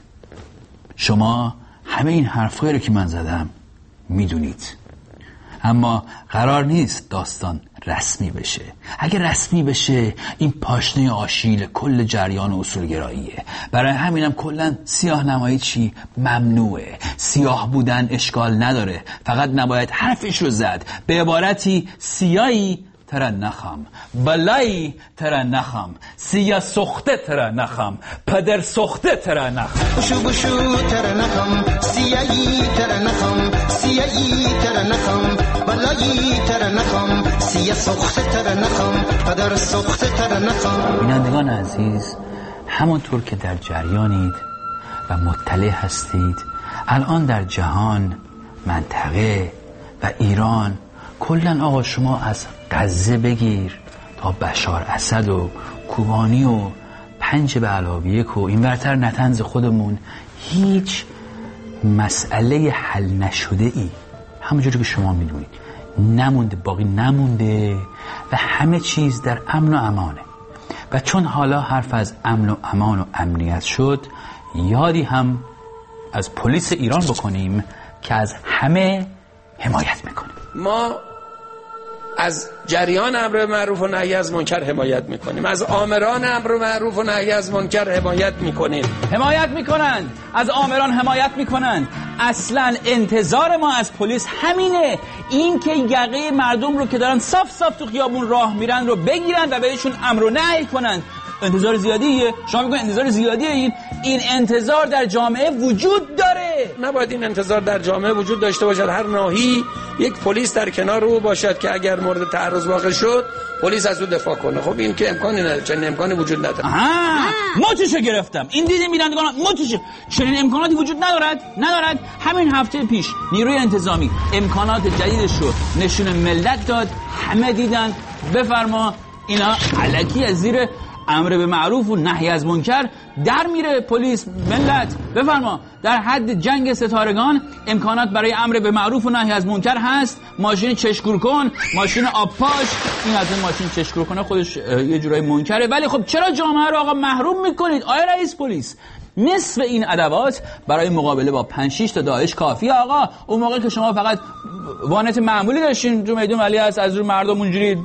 شما همه این حرفایی رو که من زدم میدونید، اما قرار نیست داستان رسمی بشه. اگه رسمی بشه این پاشنه آشیل کل جریان اصولگراییه. برای همینم کلا سیاه نمایی چی ممنوعه. سیاه بودن اشکال نداره، فقط نباید حرفش رو زد. به عبارتی سیاهی ترا نخم، بلایی ترا نخم، سیاه سخته ترا نخم، پدر سخته ترا نخم. بشو ترا نخم، سیاهی ترا نخم، سیاهی ترا نخم، بلایی ترا نخم، سیاه سخته ترا نخم، پدر سخته ترا نخم. بینندگان عزیز، همونطور که در جریانید و مطلع هستید، الان در جهان، منطقه و ایران کلن آقا شما از غزه بگیر تا بشار اسد و کوبانی و 5 به علاوه 1 و این برتر نتنز خودمون، هیچ مسئله حل نشده ای همونجوری که شما میدونید نمونده، باقی نمونده و همه چیز در امن و امانه. و چون حالا حرف از امن و امان و امنیت شد، یادی هم از پلیس ایران بکنیم که از همه حمایت میکنه. ما از جریان امر معروف و نهی از منکر حمایت میکنیم، از آمران امر معروف و نهی از منکر حمایت میکنیم. حمایت میکنند، از آمران حمایت میکنند. اصلا انتظار ما از پلیس همینه، این که یقه مردم رو که دارن صاف صاف تو خیابون راه میرن رو بگیرن و بهشون امر و نهی کنند. انتظار زیادیه؟ شما میگن انتظار زیادیه؟ این انتظار در جامعه وجود داره. نباید این انتظار در جامعه وجود داشته باشد. هر ناحیه یک پلیس در کنار او باشد که اگر مورد تعرض واقع شد پلیس از او دفاع کنه. خب این که امکانی نداره، چنین امکانی وجود نداره. متوشو گرفتم. این دیدین بینندگان متوشو، چنین امکاناتی وجود ندارد. همین هفته پیش نیروی انتظامی امکانات جدیدش رو نشون ملت داد، همه دیدن. بفرما اینا الکی از زیر امر به معروف و نهی از منکر در میره پلیس. ملت بفرما، در حد جنگ ستارگان امکانات برای امر به معروف و نهی از منکر هست. ماشین چشکور کن، ماشین آب پاش، این از این ماشین چشکور کنه خودش یه جورای منکره. ولی خب چرا جامعه رو آقا محروم میکنید؟ آیا رئیس پلیس نصف این ادوات برای مقابله با 5-6 تا داعش کافیه آقا؟ اون موقع که شما فقط وانت معمولی داشتین تو میدون ولی از رو مردم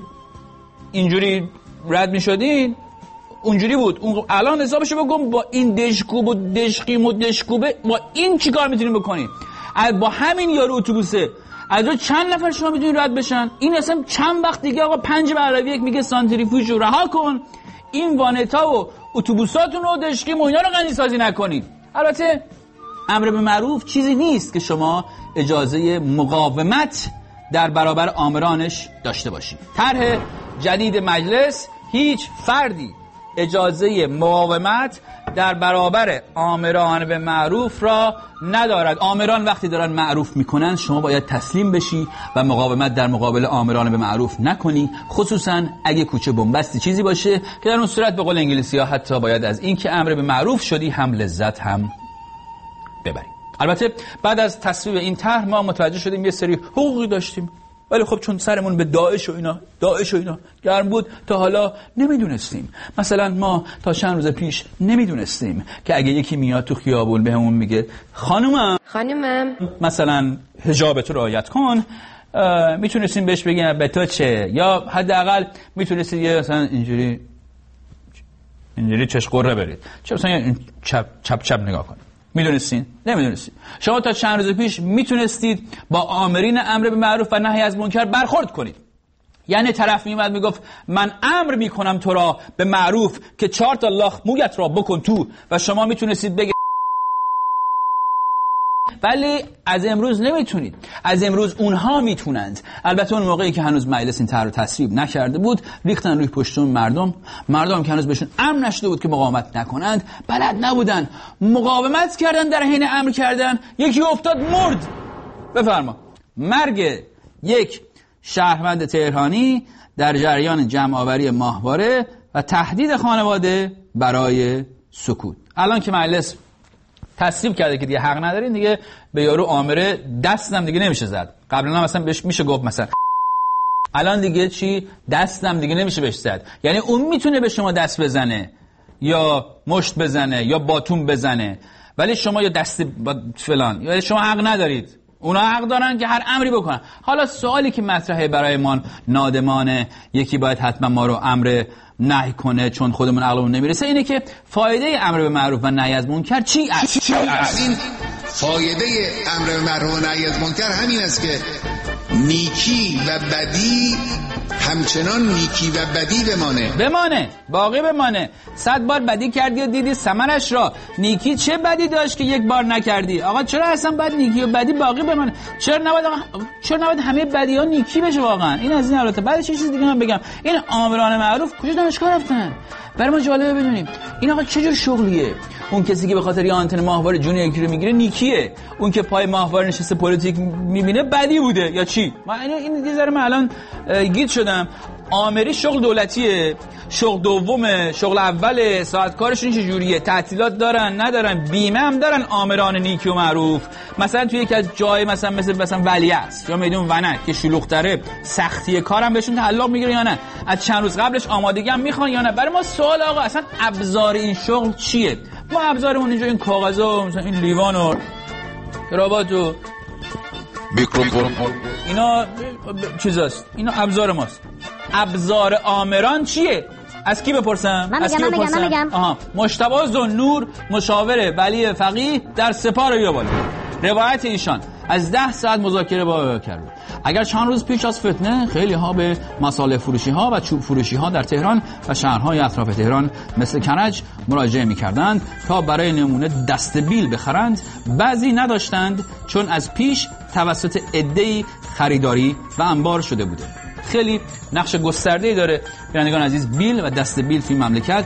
اینجوری رد میشدین، اونجوری بود. اون الان حسابشو بگم با این دشکوب و دشقیم و دشکوبه با این چیکار میتونیم بکنیم؟ با همین یارو اتوبوسه از رو چند نفر شما میتونید رد بشن؟ این اصلا چند وقت دیگه آقا 5 به علاوه 1 میگه سانتریفیوژ رو رها کن، این وانتا و اتوبوساتون رو دشقیم و اینا رو غنی سازی نکنید. البته امر به معروف چیزی نیست که شما اجازه مقاومت در برابر آمرانش داشته باشید. طرح جدید مجلس هیچ فردی اجازه مقاومت در برابر آمران به معروف را ندارد. آمران وقتی دارن معروف میکنن شما باید تسلیم بشی و مقاومت در مقابل آمران به معروف نکنی، خصوصا اگه کوچه بنبستی چیزی باشه که در اون صورت به قول انگلیسی ها حتی باید از این که امر به معروف شدی هم لذت هم ببری. البته بعد از تصویب این طرح ما متوجه شدیم یه سری حقوقی داشتیم، ولی خب چون سرمون به داعش و اینا گرم بود تا حالا نمیدونستیم. مثلا ما تا چند روز پیش نمیدونستیم که اگه یکی میاد تو خیابون بهمون میگه خانومم مثلا حجابت رو رعایت کن، میتونستیم بهش بگیم به تو چه، یا حداقل میتونستید یه مثلا اینجوری چش قره برید، چه مثلا چپ نگاه کنید. میدونستین؟ نمیدونستین. شما تا چند روز پیش میتونستید با آمرین امر به معروف و نهی از منکر برخورد کنید. یعنی طرف میومد میگفت من امر میکنم تو را به معروف که 4 تا لاخ مویت را بکن تو، و شما میتونستید بگید. ولی از امروز نمیتونید. از امروز اونها میتونند. البته اون موقعی که هنوز مجلس این طرح رو تصویب نکرده بود ریختن روی پشتون مردم که هنوز بهشون امر نشده بود که مقاومت نکنند، بلد نبودن، مقاومت کردن، در حین امر کردن یکی افتاد مرد. بفرما. مرگ یک شهروند تهرانی در جریان جمع‌آوری ماهواره و تهدید خانواده برای سکوت. الان که مجلس تصویب کرده که دیگه حق ندارین، دیگه به یارو آمره دستم دیگه نمیشه زد. قبلا مثلا بهش میشه گفت مثلا، الان دیگه چی؟ دستم دیگه نمیشه بهش زد. یعنی اون میتونه به شما دست بزنه یا مشت بزنه یا باتون بزنه، ولی شما یا دست فلان، یا شما حق ندارید. اونا حق دارن که هر امری بکنن. حالا سوالی که مطرحه برای ما نادمانه، یکی باید حتما ما رو امر نهی کنه چون خودمون عقلمون نمیرسه، اینه که فایده امر به معروف و نهی از منکر چی است؟ این فایده امر به معروف و نهی از منکر همین است که نیکی و بدی همچنان نیکی و بدی بمانه، باقی بمانه. 100 بار بدی کردی و دیدی ثمرش را. نیکی چه بدی داشت که یک بار نکردی؟ آقا چرا اصلا باید نیکی و بدی باقی بمانه؟ چرا نباید همه بدی ها نیکی بشه واقعا؟ این از این البته. بعد چه چیز دیگه من بگم، این آمران معروف کجا دانشگاه رفتن؟ برای ما جالبه بدونیم این آقا چه جور شغلیه. اون کسی که به خاطر یه آنتن ماهواره جون یکی رو میگیره نیکیه، اون که پای ماهواره نشسته پلیتیک میبینه بدی بوده یا چی؟ من این یه ذره من الان گیج شدم. آمری شغل دولتیه، شغل دومه، شغل اوله، ساعت کارشون چه جوریه، تعطیلات دارن ندارن، بیمه هم دارن آمران نیکی و معروف. مثلا توی یکی از جای مثلا ولیعصر یا میدون ونک که شلوغ‌تره، سختی کارم بهشون تعلق میگیره یا نه؟ از چند روز قبلش آمادگی هم میخوان یا نه؟ برای ما سوال آقا اصلا ابزار این شغل چیه؟ ما ابزارمون اینجا این کاغذا، مثلا این لیوان و کراوات و میکروفون اینا چیزاست، اینا ابزار ماست. ابزار آمران چیه؟ از کی بپرسم؟ من میگم. مجتبی ذوالنور مشاور ولی فقیه در سپاه بیابانی. روایت ایشان از 10 ساعت مذاکره با کرد. اگر چند روز پیش از فتنه خیلی ها به مصالح فروشی ها و چوب فروشی ها در تهران و شهرهای اطراف تهران مثل کرج مراجعه می‌کردند تا برای نمونه دستبیل بخرند، بعضی نداشتند چون از پیش توسط عده‌ای خریداری و انبار شده بوده. خیلی نقش گسترده‌ای داره بینندگان عزیز بیل و دستبیل فی مملکت.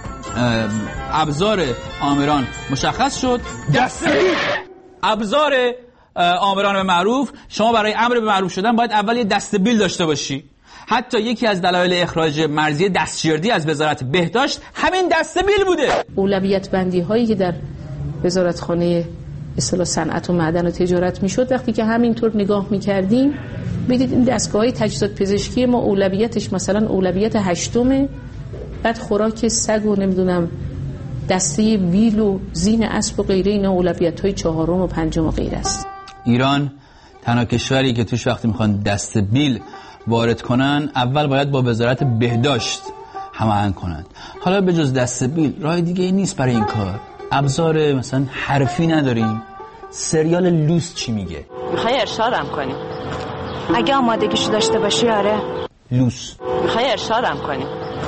ابزار آمران مشخص شد. دستبیل ابزار آمران به معروف. شما برای امر به معروف شدن باید اول یه دستبیل داشته باشی. حتی یکی از دلایل اخراج مرضیه دستگیردی از وزارت بهداشت همین دستبیل بوده. اولویت بندی هایی که در وزارتخانه اصلاح صنعت و معدن و تجارت میشد، وقتی که همینطور نگاه میکردیم بدید این دستگاه‌های تجهیزات پزشکی ما اولویتش مثلا اولویت 8م، بعد خوراک سگ و نمیدونم دسته بیل و زین اسب و غیره اینا اولویت‌های 4م و 5م و غیره است. ایران تنها کشوری که توش وقتی میخوان دست بیل وارد کنن اول باید با وزارت بهداشت هماهنگ کنند. حالا به جز دست بیل راه دیگه ای نیست برای این کار. ابزار مثلا حرفی نداریم. سریال لوس چی میگه؟ میخوای ارشادم کنی؟ اگه آمادگیشو داشته باشی آره. لوس میخوای ارشادم کنی؟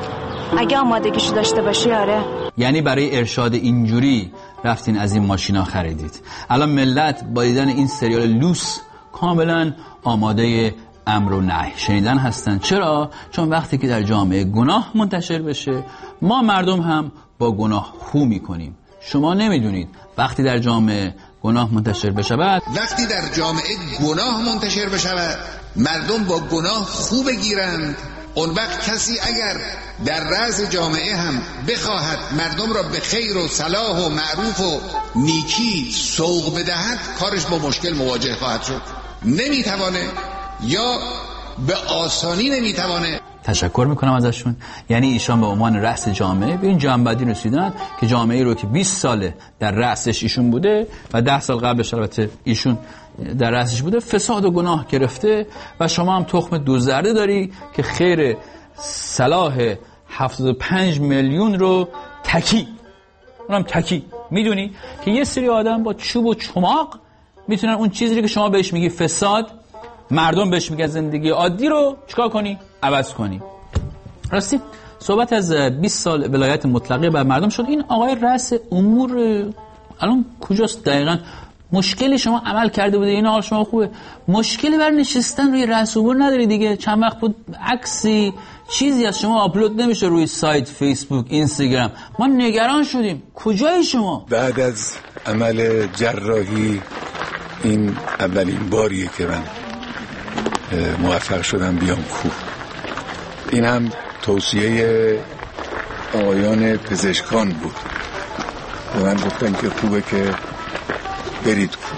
اگه آمادگیشو داشته باشی آره. یعنی برای ارشاد اینجوری رفتین از این ماشینا خریدید. الان ملت با دیدن این سریال لوس کاملا آماده امر و نهی شنیدن هستن. چرا؟ چون وقتی که در جامعه گناه منتشر بشه ما مردم هم با گناه خو میکنیم. شما نمیدونید وقتی در جامعه گناه منتشر بشود، وقتی در جامعه گناه منتشر بشود مردم با گناه خو بگیرند، اون وقت کسی اگر در رأس جامعه هم بخواهد مردم را به خیر و صلاح و معروف و نیکی سوق بدهد کارش با مشکل مواجه خواهد شد. نمیتوانه یا به آسانی نمیتوانه. تشکر میکنم ازشون. یعنی ایشان به عنوان رأس جامعه به این جنبندی رسیدن که جامعه رو که 20 ساله در رأسش ایشون بوده و 10 سال قبلش البته ایشون در رأسش بوده فساد و گناه گرفته و شما هم تخم دوزرده داری که خیر صلاح 75 میلیون رو تکی، اونم تکی. میدونی که یه سری آدم با چوب و چماق میتونن اون چیزی که شما بهش میگی فساد، مردم بهش میگن زندگی عادی، رو چیکار کنی؟ عوض کنی. راستی صحبت از 20 سال ولایت مطلقه بر مردم شد. این آقای رأس امور الان کجاست دقیقاً؟ مشکلی شما عمل کرده بوده این حال شما خوبه، مشکلی بر نشستن روی رأس امور نداری دیگه. چند وقت بود عکسی چیزی از شما آپلود نمیشه روی سایت، فیسبوک، اینستاگرام. ما نگران شدیم. کجایی شما؟ بعد از عمل جراحی این اولین باریه که من موفق شدم بیام کوه. این هم توصیه آقایان پزشکان بود. به من گفتن که خوبه که برید کوه.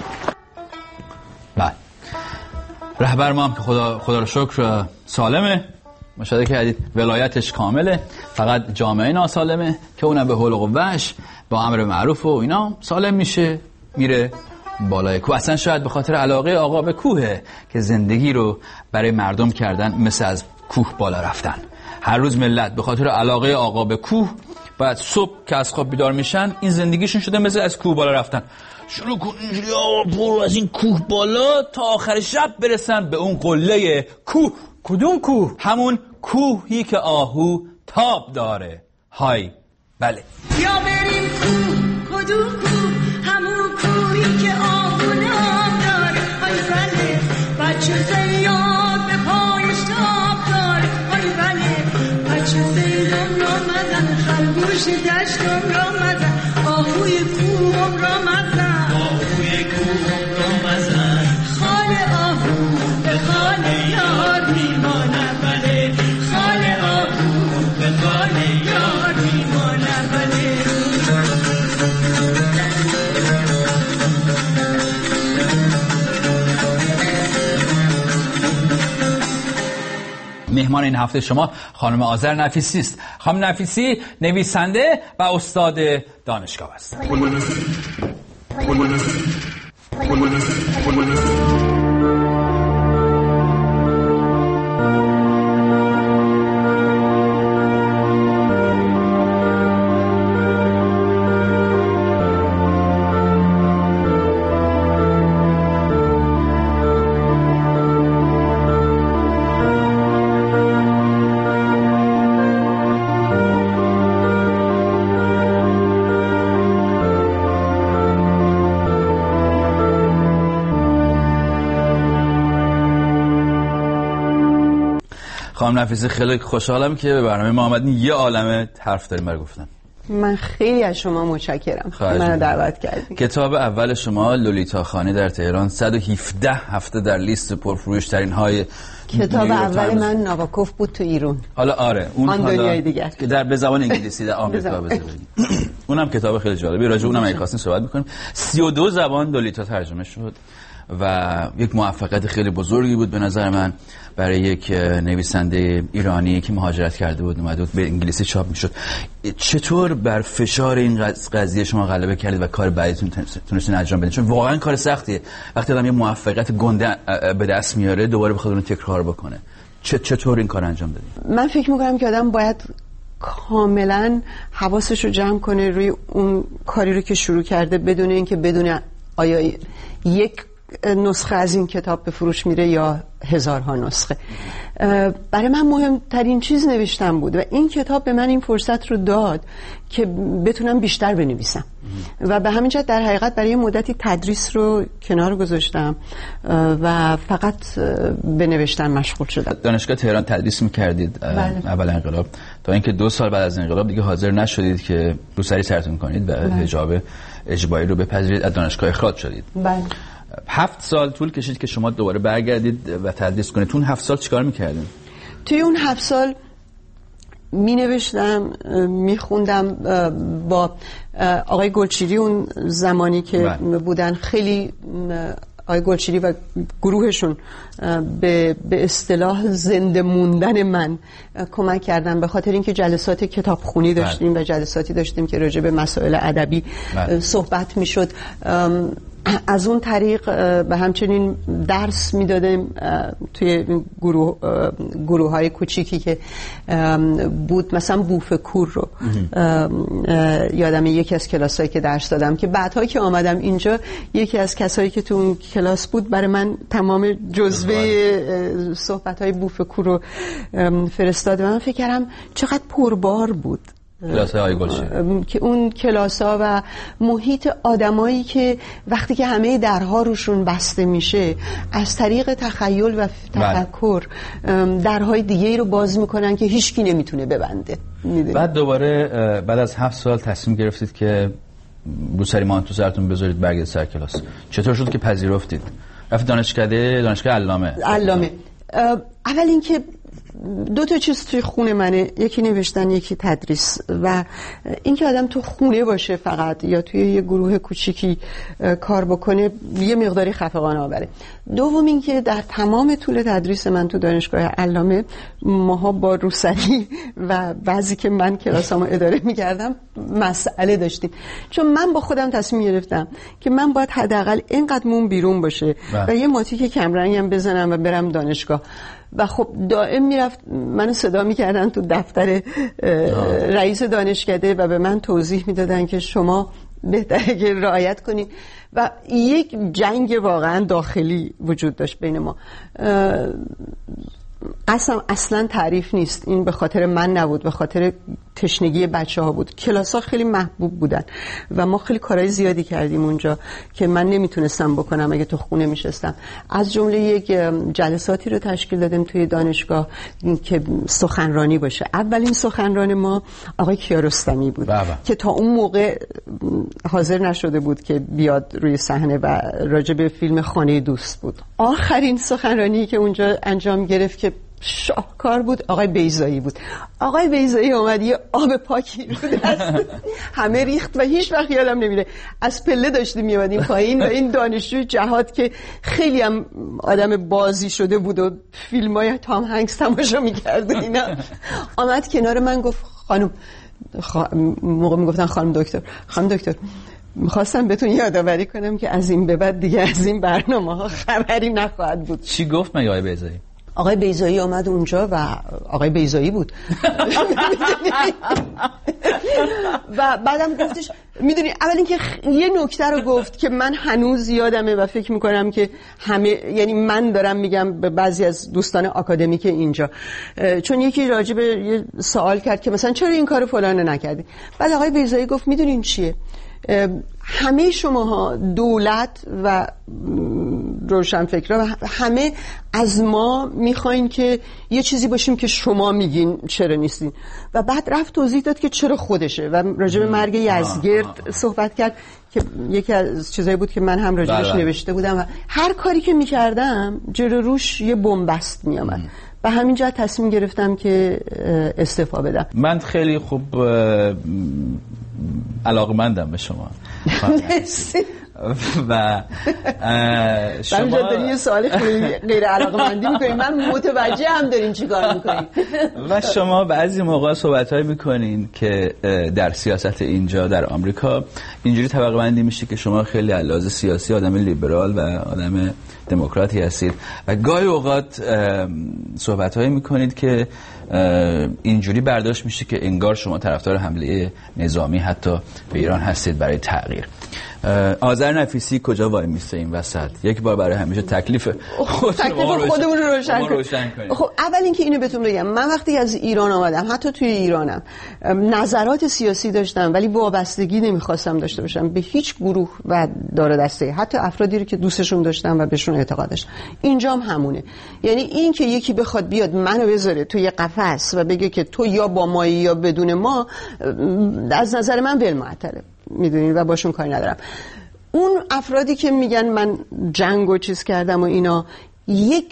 بله. رهبر ما هم که خدا رو شکر سالمه، مشاهده کردید ولایتش کامله، فقط جامعه ناسالمه که اونم به حول و قوهش با امر معروف و اینا سالم میشه میره بالای کوه. اصلا شاید به خاطر علاقه آقا به کوهه که زندگی رو برای مردم کردن مثل از کوه بالا رفتن. هر روز ملت به خاطر علاقه آقا به کوه بعد صبح که از خواب بیدار میشن این زندگیشون شده مثل از کوه بالا رفتن. شروع کن اینجوری آقا برو از این کوه بالا تا آخر شب برسن به اون قله کوه. کدوم کوه؟ همون کوهی که آهو تاب داره. های بله. یا بریم کوه، کدوم کوه؟ همون کوهی که آهو نام داره. های بله، بچه زیاد به پایش تاب داره. های بله، بچه زیدم را مزن، خرگوش دشتم را مزن، آهوی کوهم را مزن، آهوی کوهم را مزن. خال آهو به خال یار میمانه بله، خال آهو به خال یار میمانه بله. مهمان این هفته شما خانم آذر نفیسی است. خانم نفیسی نویسنده و استاد دانشگاه است. خانم نفیسی خیلی خوشحالم که به برنامه ما آمدین. یه عالمه حرف داریم برای گفتن. من خیلی از شما متشکرم منو دعوت کردید. کتاب اول شما لولیتا خانه در تهران 117 هفته در لیست پرفروش ترین های کتاب اول من ناواکوف بود تو ایران. حالا آره اون دنیای دیگر که در به زبان انگلیسی در آمریکا بزنید. اونم کتاب خیلی جالبی راجع اونم اگه خواستین صحبت می‌کنیم. 32 زبان لولیتا ترجمه شد و یک موفقیت خیلی بزرگی بود به نظر من برای یک نویسنده ایرانی که مهاجرت کرده بود اومده بود به انگلیسی چاپ میشد. چطور بر فشار این قضیه شما غلبه کردید و کار بعدیتون تونستین انجام بدید؟ چون واقعا کار سختیه وقتی آدم یه موفقیت گنده به دست میاره دوباره بخواد اون تکرار بکنه. چطور این کار انجام دادید؟ من فکر میکنم که آدم باید کاملا حواسش رو جمع کنه روی اون کاری رو که شروع کرده بدون اینکه بدونه آیا یک نسخه از این کتاب به فروش میره یا هزارها نسخه. برای من مهمترین چیز نوشتن بود و این کتاب به من این فرصت رو داد که بتونم بیشتر بنویسم و به همین جهت در حقیقت برای مدتی تدریس رو کنار گذاشتم و فقط به نوشتن مشغول شدم. دانشگاه تهران تدریس می‌کردید اول انقلاب تا اینکه 2 سال بعد از انقلاب دیگه حاضر نشدید که روسری سرتون کنید و حجاب اجباری رو بپذیرید، از دانشگاه اخراج شدید. بله. 7 سال طول کشید که شما دوباره برگردید و تدریس کنید. تو اون 7 سال چیکار می‌کردین؟ توی اون 7 سال می-نوشتم، می-خوندم با آقای گلچیری. اون زمانی که بودن خیلی آقای گلچیری و گروهشون به اصطلاح زنده موندن من کمک کردن، به خاطر اینکه جلسات کتابخونی داشتیم و جلساتی داشتیم که راجع به مسائل ادبی صحبت میشد. از اون طریق به همچنین درس میدادیم توی گروه های کوچیکی که بود. مثلا بوفکور رو یادم یکی از کلاسایی که درس دادم که بعدها که آمدم اینجا یکی از کسایی که تو اون کلاس بود برای من تمام جزوه صحبت های بوفکور رو فرستاد و من فکر کردم چقدر پربار بود کلاس‌های گلچی که اون کلاس‌ها و محیط آدمایی که وقتی که همه درها روشون بسته میشه از طریق تخیل و تفکر درهای دیگه‌ای رو باز میکنن که هیچکی نمیتونه ببنده. بعد دوباره بعد از 7 سال تصمیم گرفتید که روسری مان تو سرتون بذارید برگردید سر کلاس. چطور شد که پذیرفتید؟ رفتید دانشگاه علامه. اول اینکه 2 چیز توی خونه منه، یکی نوشتن یکی تدریس و اینکه آدم تو خونه باشه فقط یا توی یه گروه کوچیکی کار بکنه یه مقداری خفقان آوره. دوم اینکه در تمام طول تدریس من تو دانشگاه علامه ماها با روسری و بعضی که من کلاسامو اداره می‌کردم مسئله داشتیم، چون من با خودم تصمیم گرفتم که من باید حداقل اینقدر موم بیرون باشه و یه ماتیک کمرنگم بزنم و برم دانشگاه. و خب دائم میرفت منو صدا میکردن تو دفتر رئیس دانشکده و به من توضیح میدادن که شما بهتره که رعایت کنید و یک جنگ واقعا داخلی وجود داشت بین ما. اصلا تعریف نیست، این به خاطر من نبود، به خاطر تشنگی بچه‌ها بود. کلاس‌ها خیلی محبوب بودن و ما خیلی کارهای زیادی کردیم اونجا که من نمیتونستم بکنم اگه تو خونه میشستم. از جمله یک جلساتی رو تشکیل دادیم توی دانشگاه که سخنرانی باشه. اولین سخنران ما آقای کیارستمی بود که تا اون موقع حاضر نشده بود که بیاد روی صحنه و راجع به فیلم خانه دوست بود. آخرین سخنرانی که اونجا انجام گرفت که شاهکار بود آقای بیضایی بود. آقای بیضایی اومد یه آب پاکی رو دست همه ریخت و هیچ وقت یادم نمیره از پله داشتیم میومدیم پایین و این دانشجوی جهاد که خیلی هم آدم بازی شده بود و فیلمای تام هنگس تماشا میکرد اینا آمد کنار من گفت خانم موقع میگفتن خانم دکتر میخواستم بهتون یادآوری کنم که از این به بعد دیگه از این برنامه‌ها خبری نخواهد بود. چی گفت مگه آقای بیضایی؟ آقای بیضایی آمد اونجا و آقای بیضایی بود و بعدم گفتش میدونی اول اینکه یه نکته رو گفت که من هنوز یادمه و فکر میکنم که همه، یعنی من دارم میگم به بعضی از دوستان آکادمیک اینجا، چون یکی راجب یه سوال کرد که مثلا چرا این کارو فلان نکردی، بعد آقای بیضایی گفت میدونین چیه، همه شماها دولت و روشنفکرها و همه از ما میخواین که یه چیزی باشیم که شما میگین چرا نیستین، و بعد رفت توضیح داد که چرا خودشه و راجع به مرگ یزدگرد صحبت کرد که یکی از چیزایی بود که من هم راجعش نوشته بودم و هر کاری که میکردم جلو روش یه بنبست میامد. و همینجا تصمیم گرفتم که استعفا بدم. من خیلی خوب علاقمندم به شما و شما دارین یه سوال غیر علاقمندی میکنید، من متوجه هم دارین چیکار میکنید و شما بعضی موقع صحبت‌هایی میکنین که در سیاست اینجا در آمریکا اینجوری طبقه بندی میشه که شما خیلی علاوه سیاسی آدم لیبرال و آدم دموکراتی هستید و گاهی اوقات صحبت‌هایی میکنید که اینجوری برداشت میشه که انگار شما طرفدار حمله نظامی حتی به ایران هستید برای تغییر. آذر نفیسی کجا وای میسته این وسط؟ یک بار برای همیشه تکلیف خودمون رو روشن کنیم. خب اول اینکه اینو بهتون بگم، من وقتی از ایران آمدم، حتی توی ایرانم نظرات سیاسی داشتم ولی وابستگی نمیخواستم داشته باشم به هیچ گروه و دار دسته، حتی افرادی رو که دوستشون داشتم و بهشون اعتقاد داشتم. اینجام همونه. یعنی این که یکی بخواد بیاد منو بذاره توی قفس و بگه که تو یا با مایی یا بدون ما، از نظر من بالمعطله، میدونین، و باشون کاری ندارم. اون افرادی که میگن من جنگ و چیز کردم و اینا، یک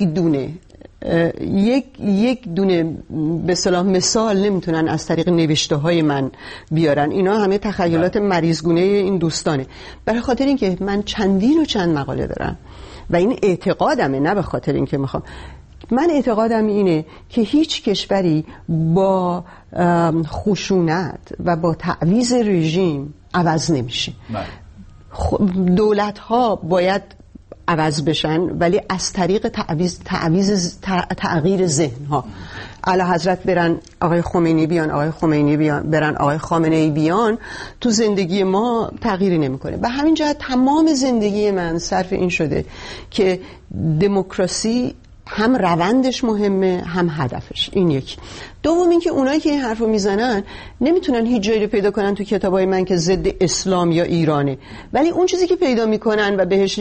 دونه به اصطلاح مثال نمیتونن از طریق نوشته های من بیارن. اینا همه تخیلات مریضگونه این دوستانه. برای خاطر اینکه من چندین و چند مقاله دارم و این اعتقادمه، نه به خاطر اینکه میخوام. من اعتقادم اینه که هیچ کشوری با خشونت و با تعویض رژیم عوض نمیشه. دولت ها باید عوض بشن ولی از طریق تغییر ذهن ها. اعلیحضرت برن آقای خمینی بیان، آقای خمینی بیان، برن آقای خامنه ای بیان، تو زندگی ما تغییری نمیکنه. به همین جهت تمام زندگی من صرف این شده که دموکراسی هم روندش مهمه هم هدفش. این یک. دوم این که اونایی که این حرفو میزنن نمیتونن هیچ جایی رو پیدا کنن تو کتابای من که ضد اسلام یا ایرانه، ولی اون چیزی که پیدا میکنن و بهش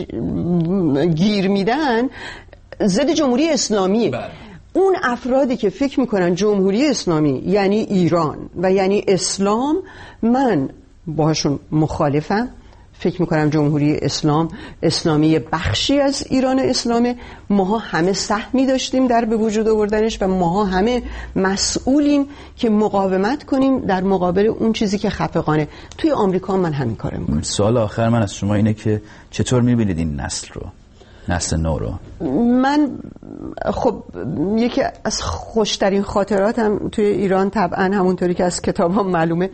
گیر میدن ضد جمهوری اسلامیه. اون افرادی که فکر میکنن جمهوری اسلامی یعنی ایران و یعنی اسلام، من باهاشون مخالفم. فکر میکنم جمهوری اسلامی بخشی از ایران اسلامه. ماها همه سهمی داشتیم در به وجود آوردنش و ماها همه مسئولیم که مقاومت کنیم در مقابل اون چیزی که خفقانه. توی آمریکا من همین کارو میکنم. سوال آخر من از شما اینه که چطور میبینید این نسل نو رو؟ من خب یکی از خوشترین خاطراتم توی ایران طبعا همونطوری که از کتابام معلومه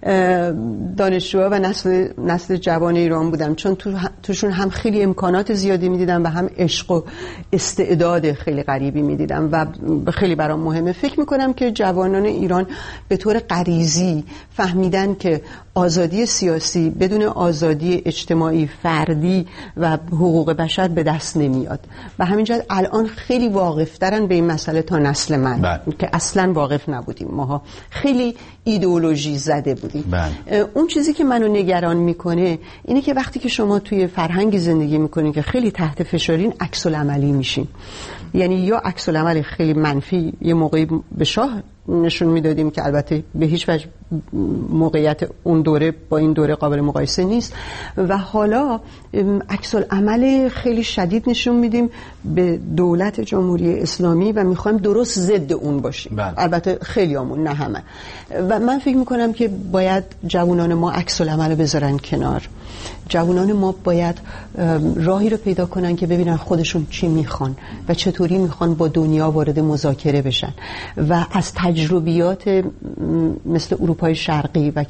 دانشجوها و نسل جوان ایران بودم، چون توشون هم خیلی امکانات زیادی میدیدم و هم عشق و استعداد خیلی غریبی میدیدم و خیلی برام مهمه. فکر میکنم که جوانان ایران به طور غریزی فهمیدن که آزادی سیاسی بدون آزادی اجتماعی فردی و حقوق بشر به دست نمیاد و همین جهت الان خیلی واقفترن به این مسئله تا نسل من که اصلا واقف نبودیم. ماها خیلی ایدئولوژی زده بودیم. اون چیزی که منو نگران میکنه اینه که وقتی که شما توی فرهنگی زندگی میکنین که خیلی تحت فشارین، عکس العملی میشین. یعنی یا عکس العمل خیلی منفی یه موقعی به شاه نشون میدادیم که البته به هیچ وجه موقعیت اون دوره با این دوره قابل مقایسه نیست، و حالا عکس العمل خیلی شدید نشون میدیم به دولت جمهوری اسلامی و میخوایم درست ضد اون باشیم. البته خیلیامون، نه همه. و من فکر میکنم که باید جوانان ما عکس العمل بذارن کنار. جوانان ما باید راهی رو پیدا کنن که ببینن خودشون چی میخوان و چطوری میخوان با دنیا وارد مذاکره بشن و از تجربیات مثل اروپای شرقی و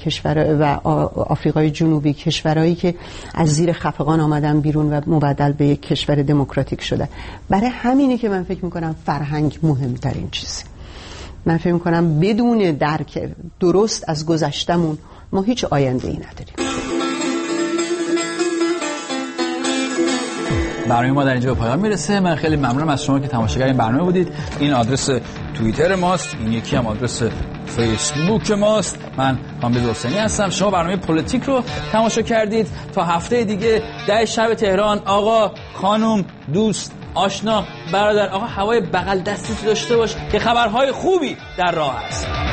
آفریقای جنوبی، کشورهایی که از زیر خفقان آمدن بیرون و مبدل به یک کشور دموکراتیک شدن. برای همینه که من فکر میکنم فرهنگ مهمترین چیزی. من فکر میکنم بدون درک درست از گذشتمون ما هیچ آینده ای نداریم. برنامه ما در اینجا به پایان میرسه. من خیلی ممنونم از شما که تماشاگر این برنامه بودید. این آدرس توییتر ماست، این یکی هم آدرس فیسبوک ماست. من کامبیز حسینی هستم. شما برنامه پلیتیک رو تماشا کردید. تا هفته دیگه 10 شب تهران. آقا، خانم، دوست، آشنا، برادر، آقا هوای بغل دستی داشته باش که خبرهای خوبی در راه هست.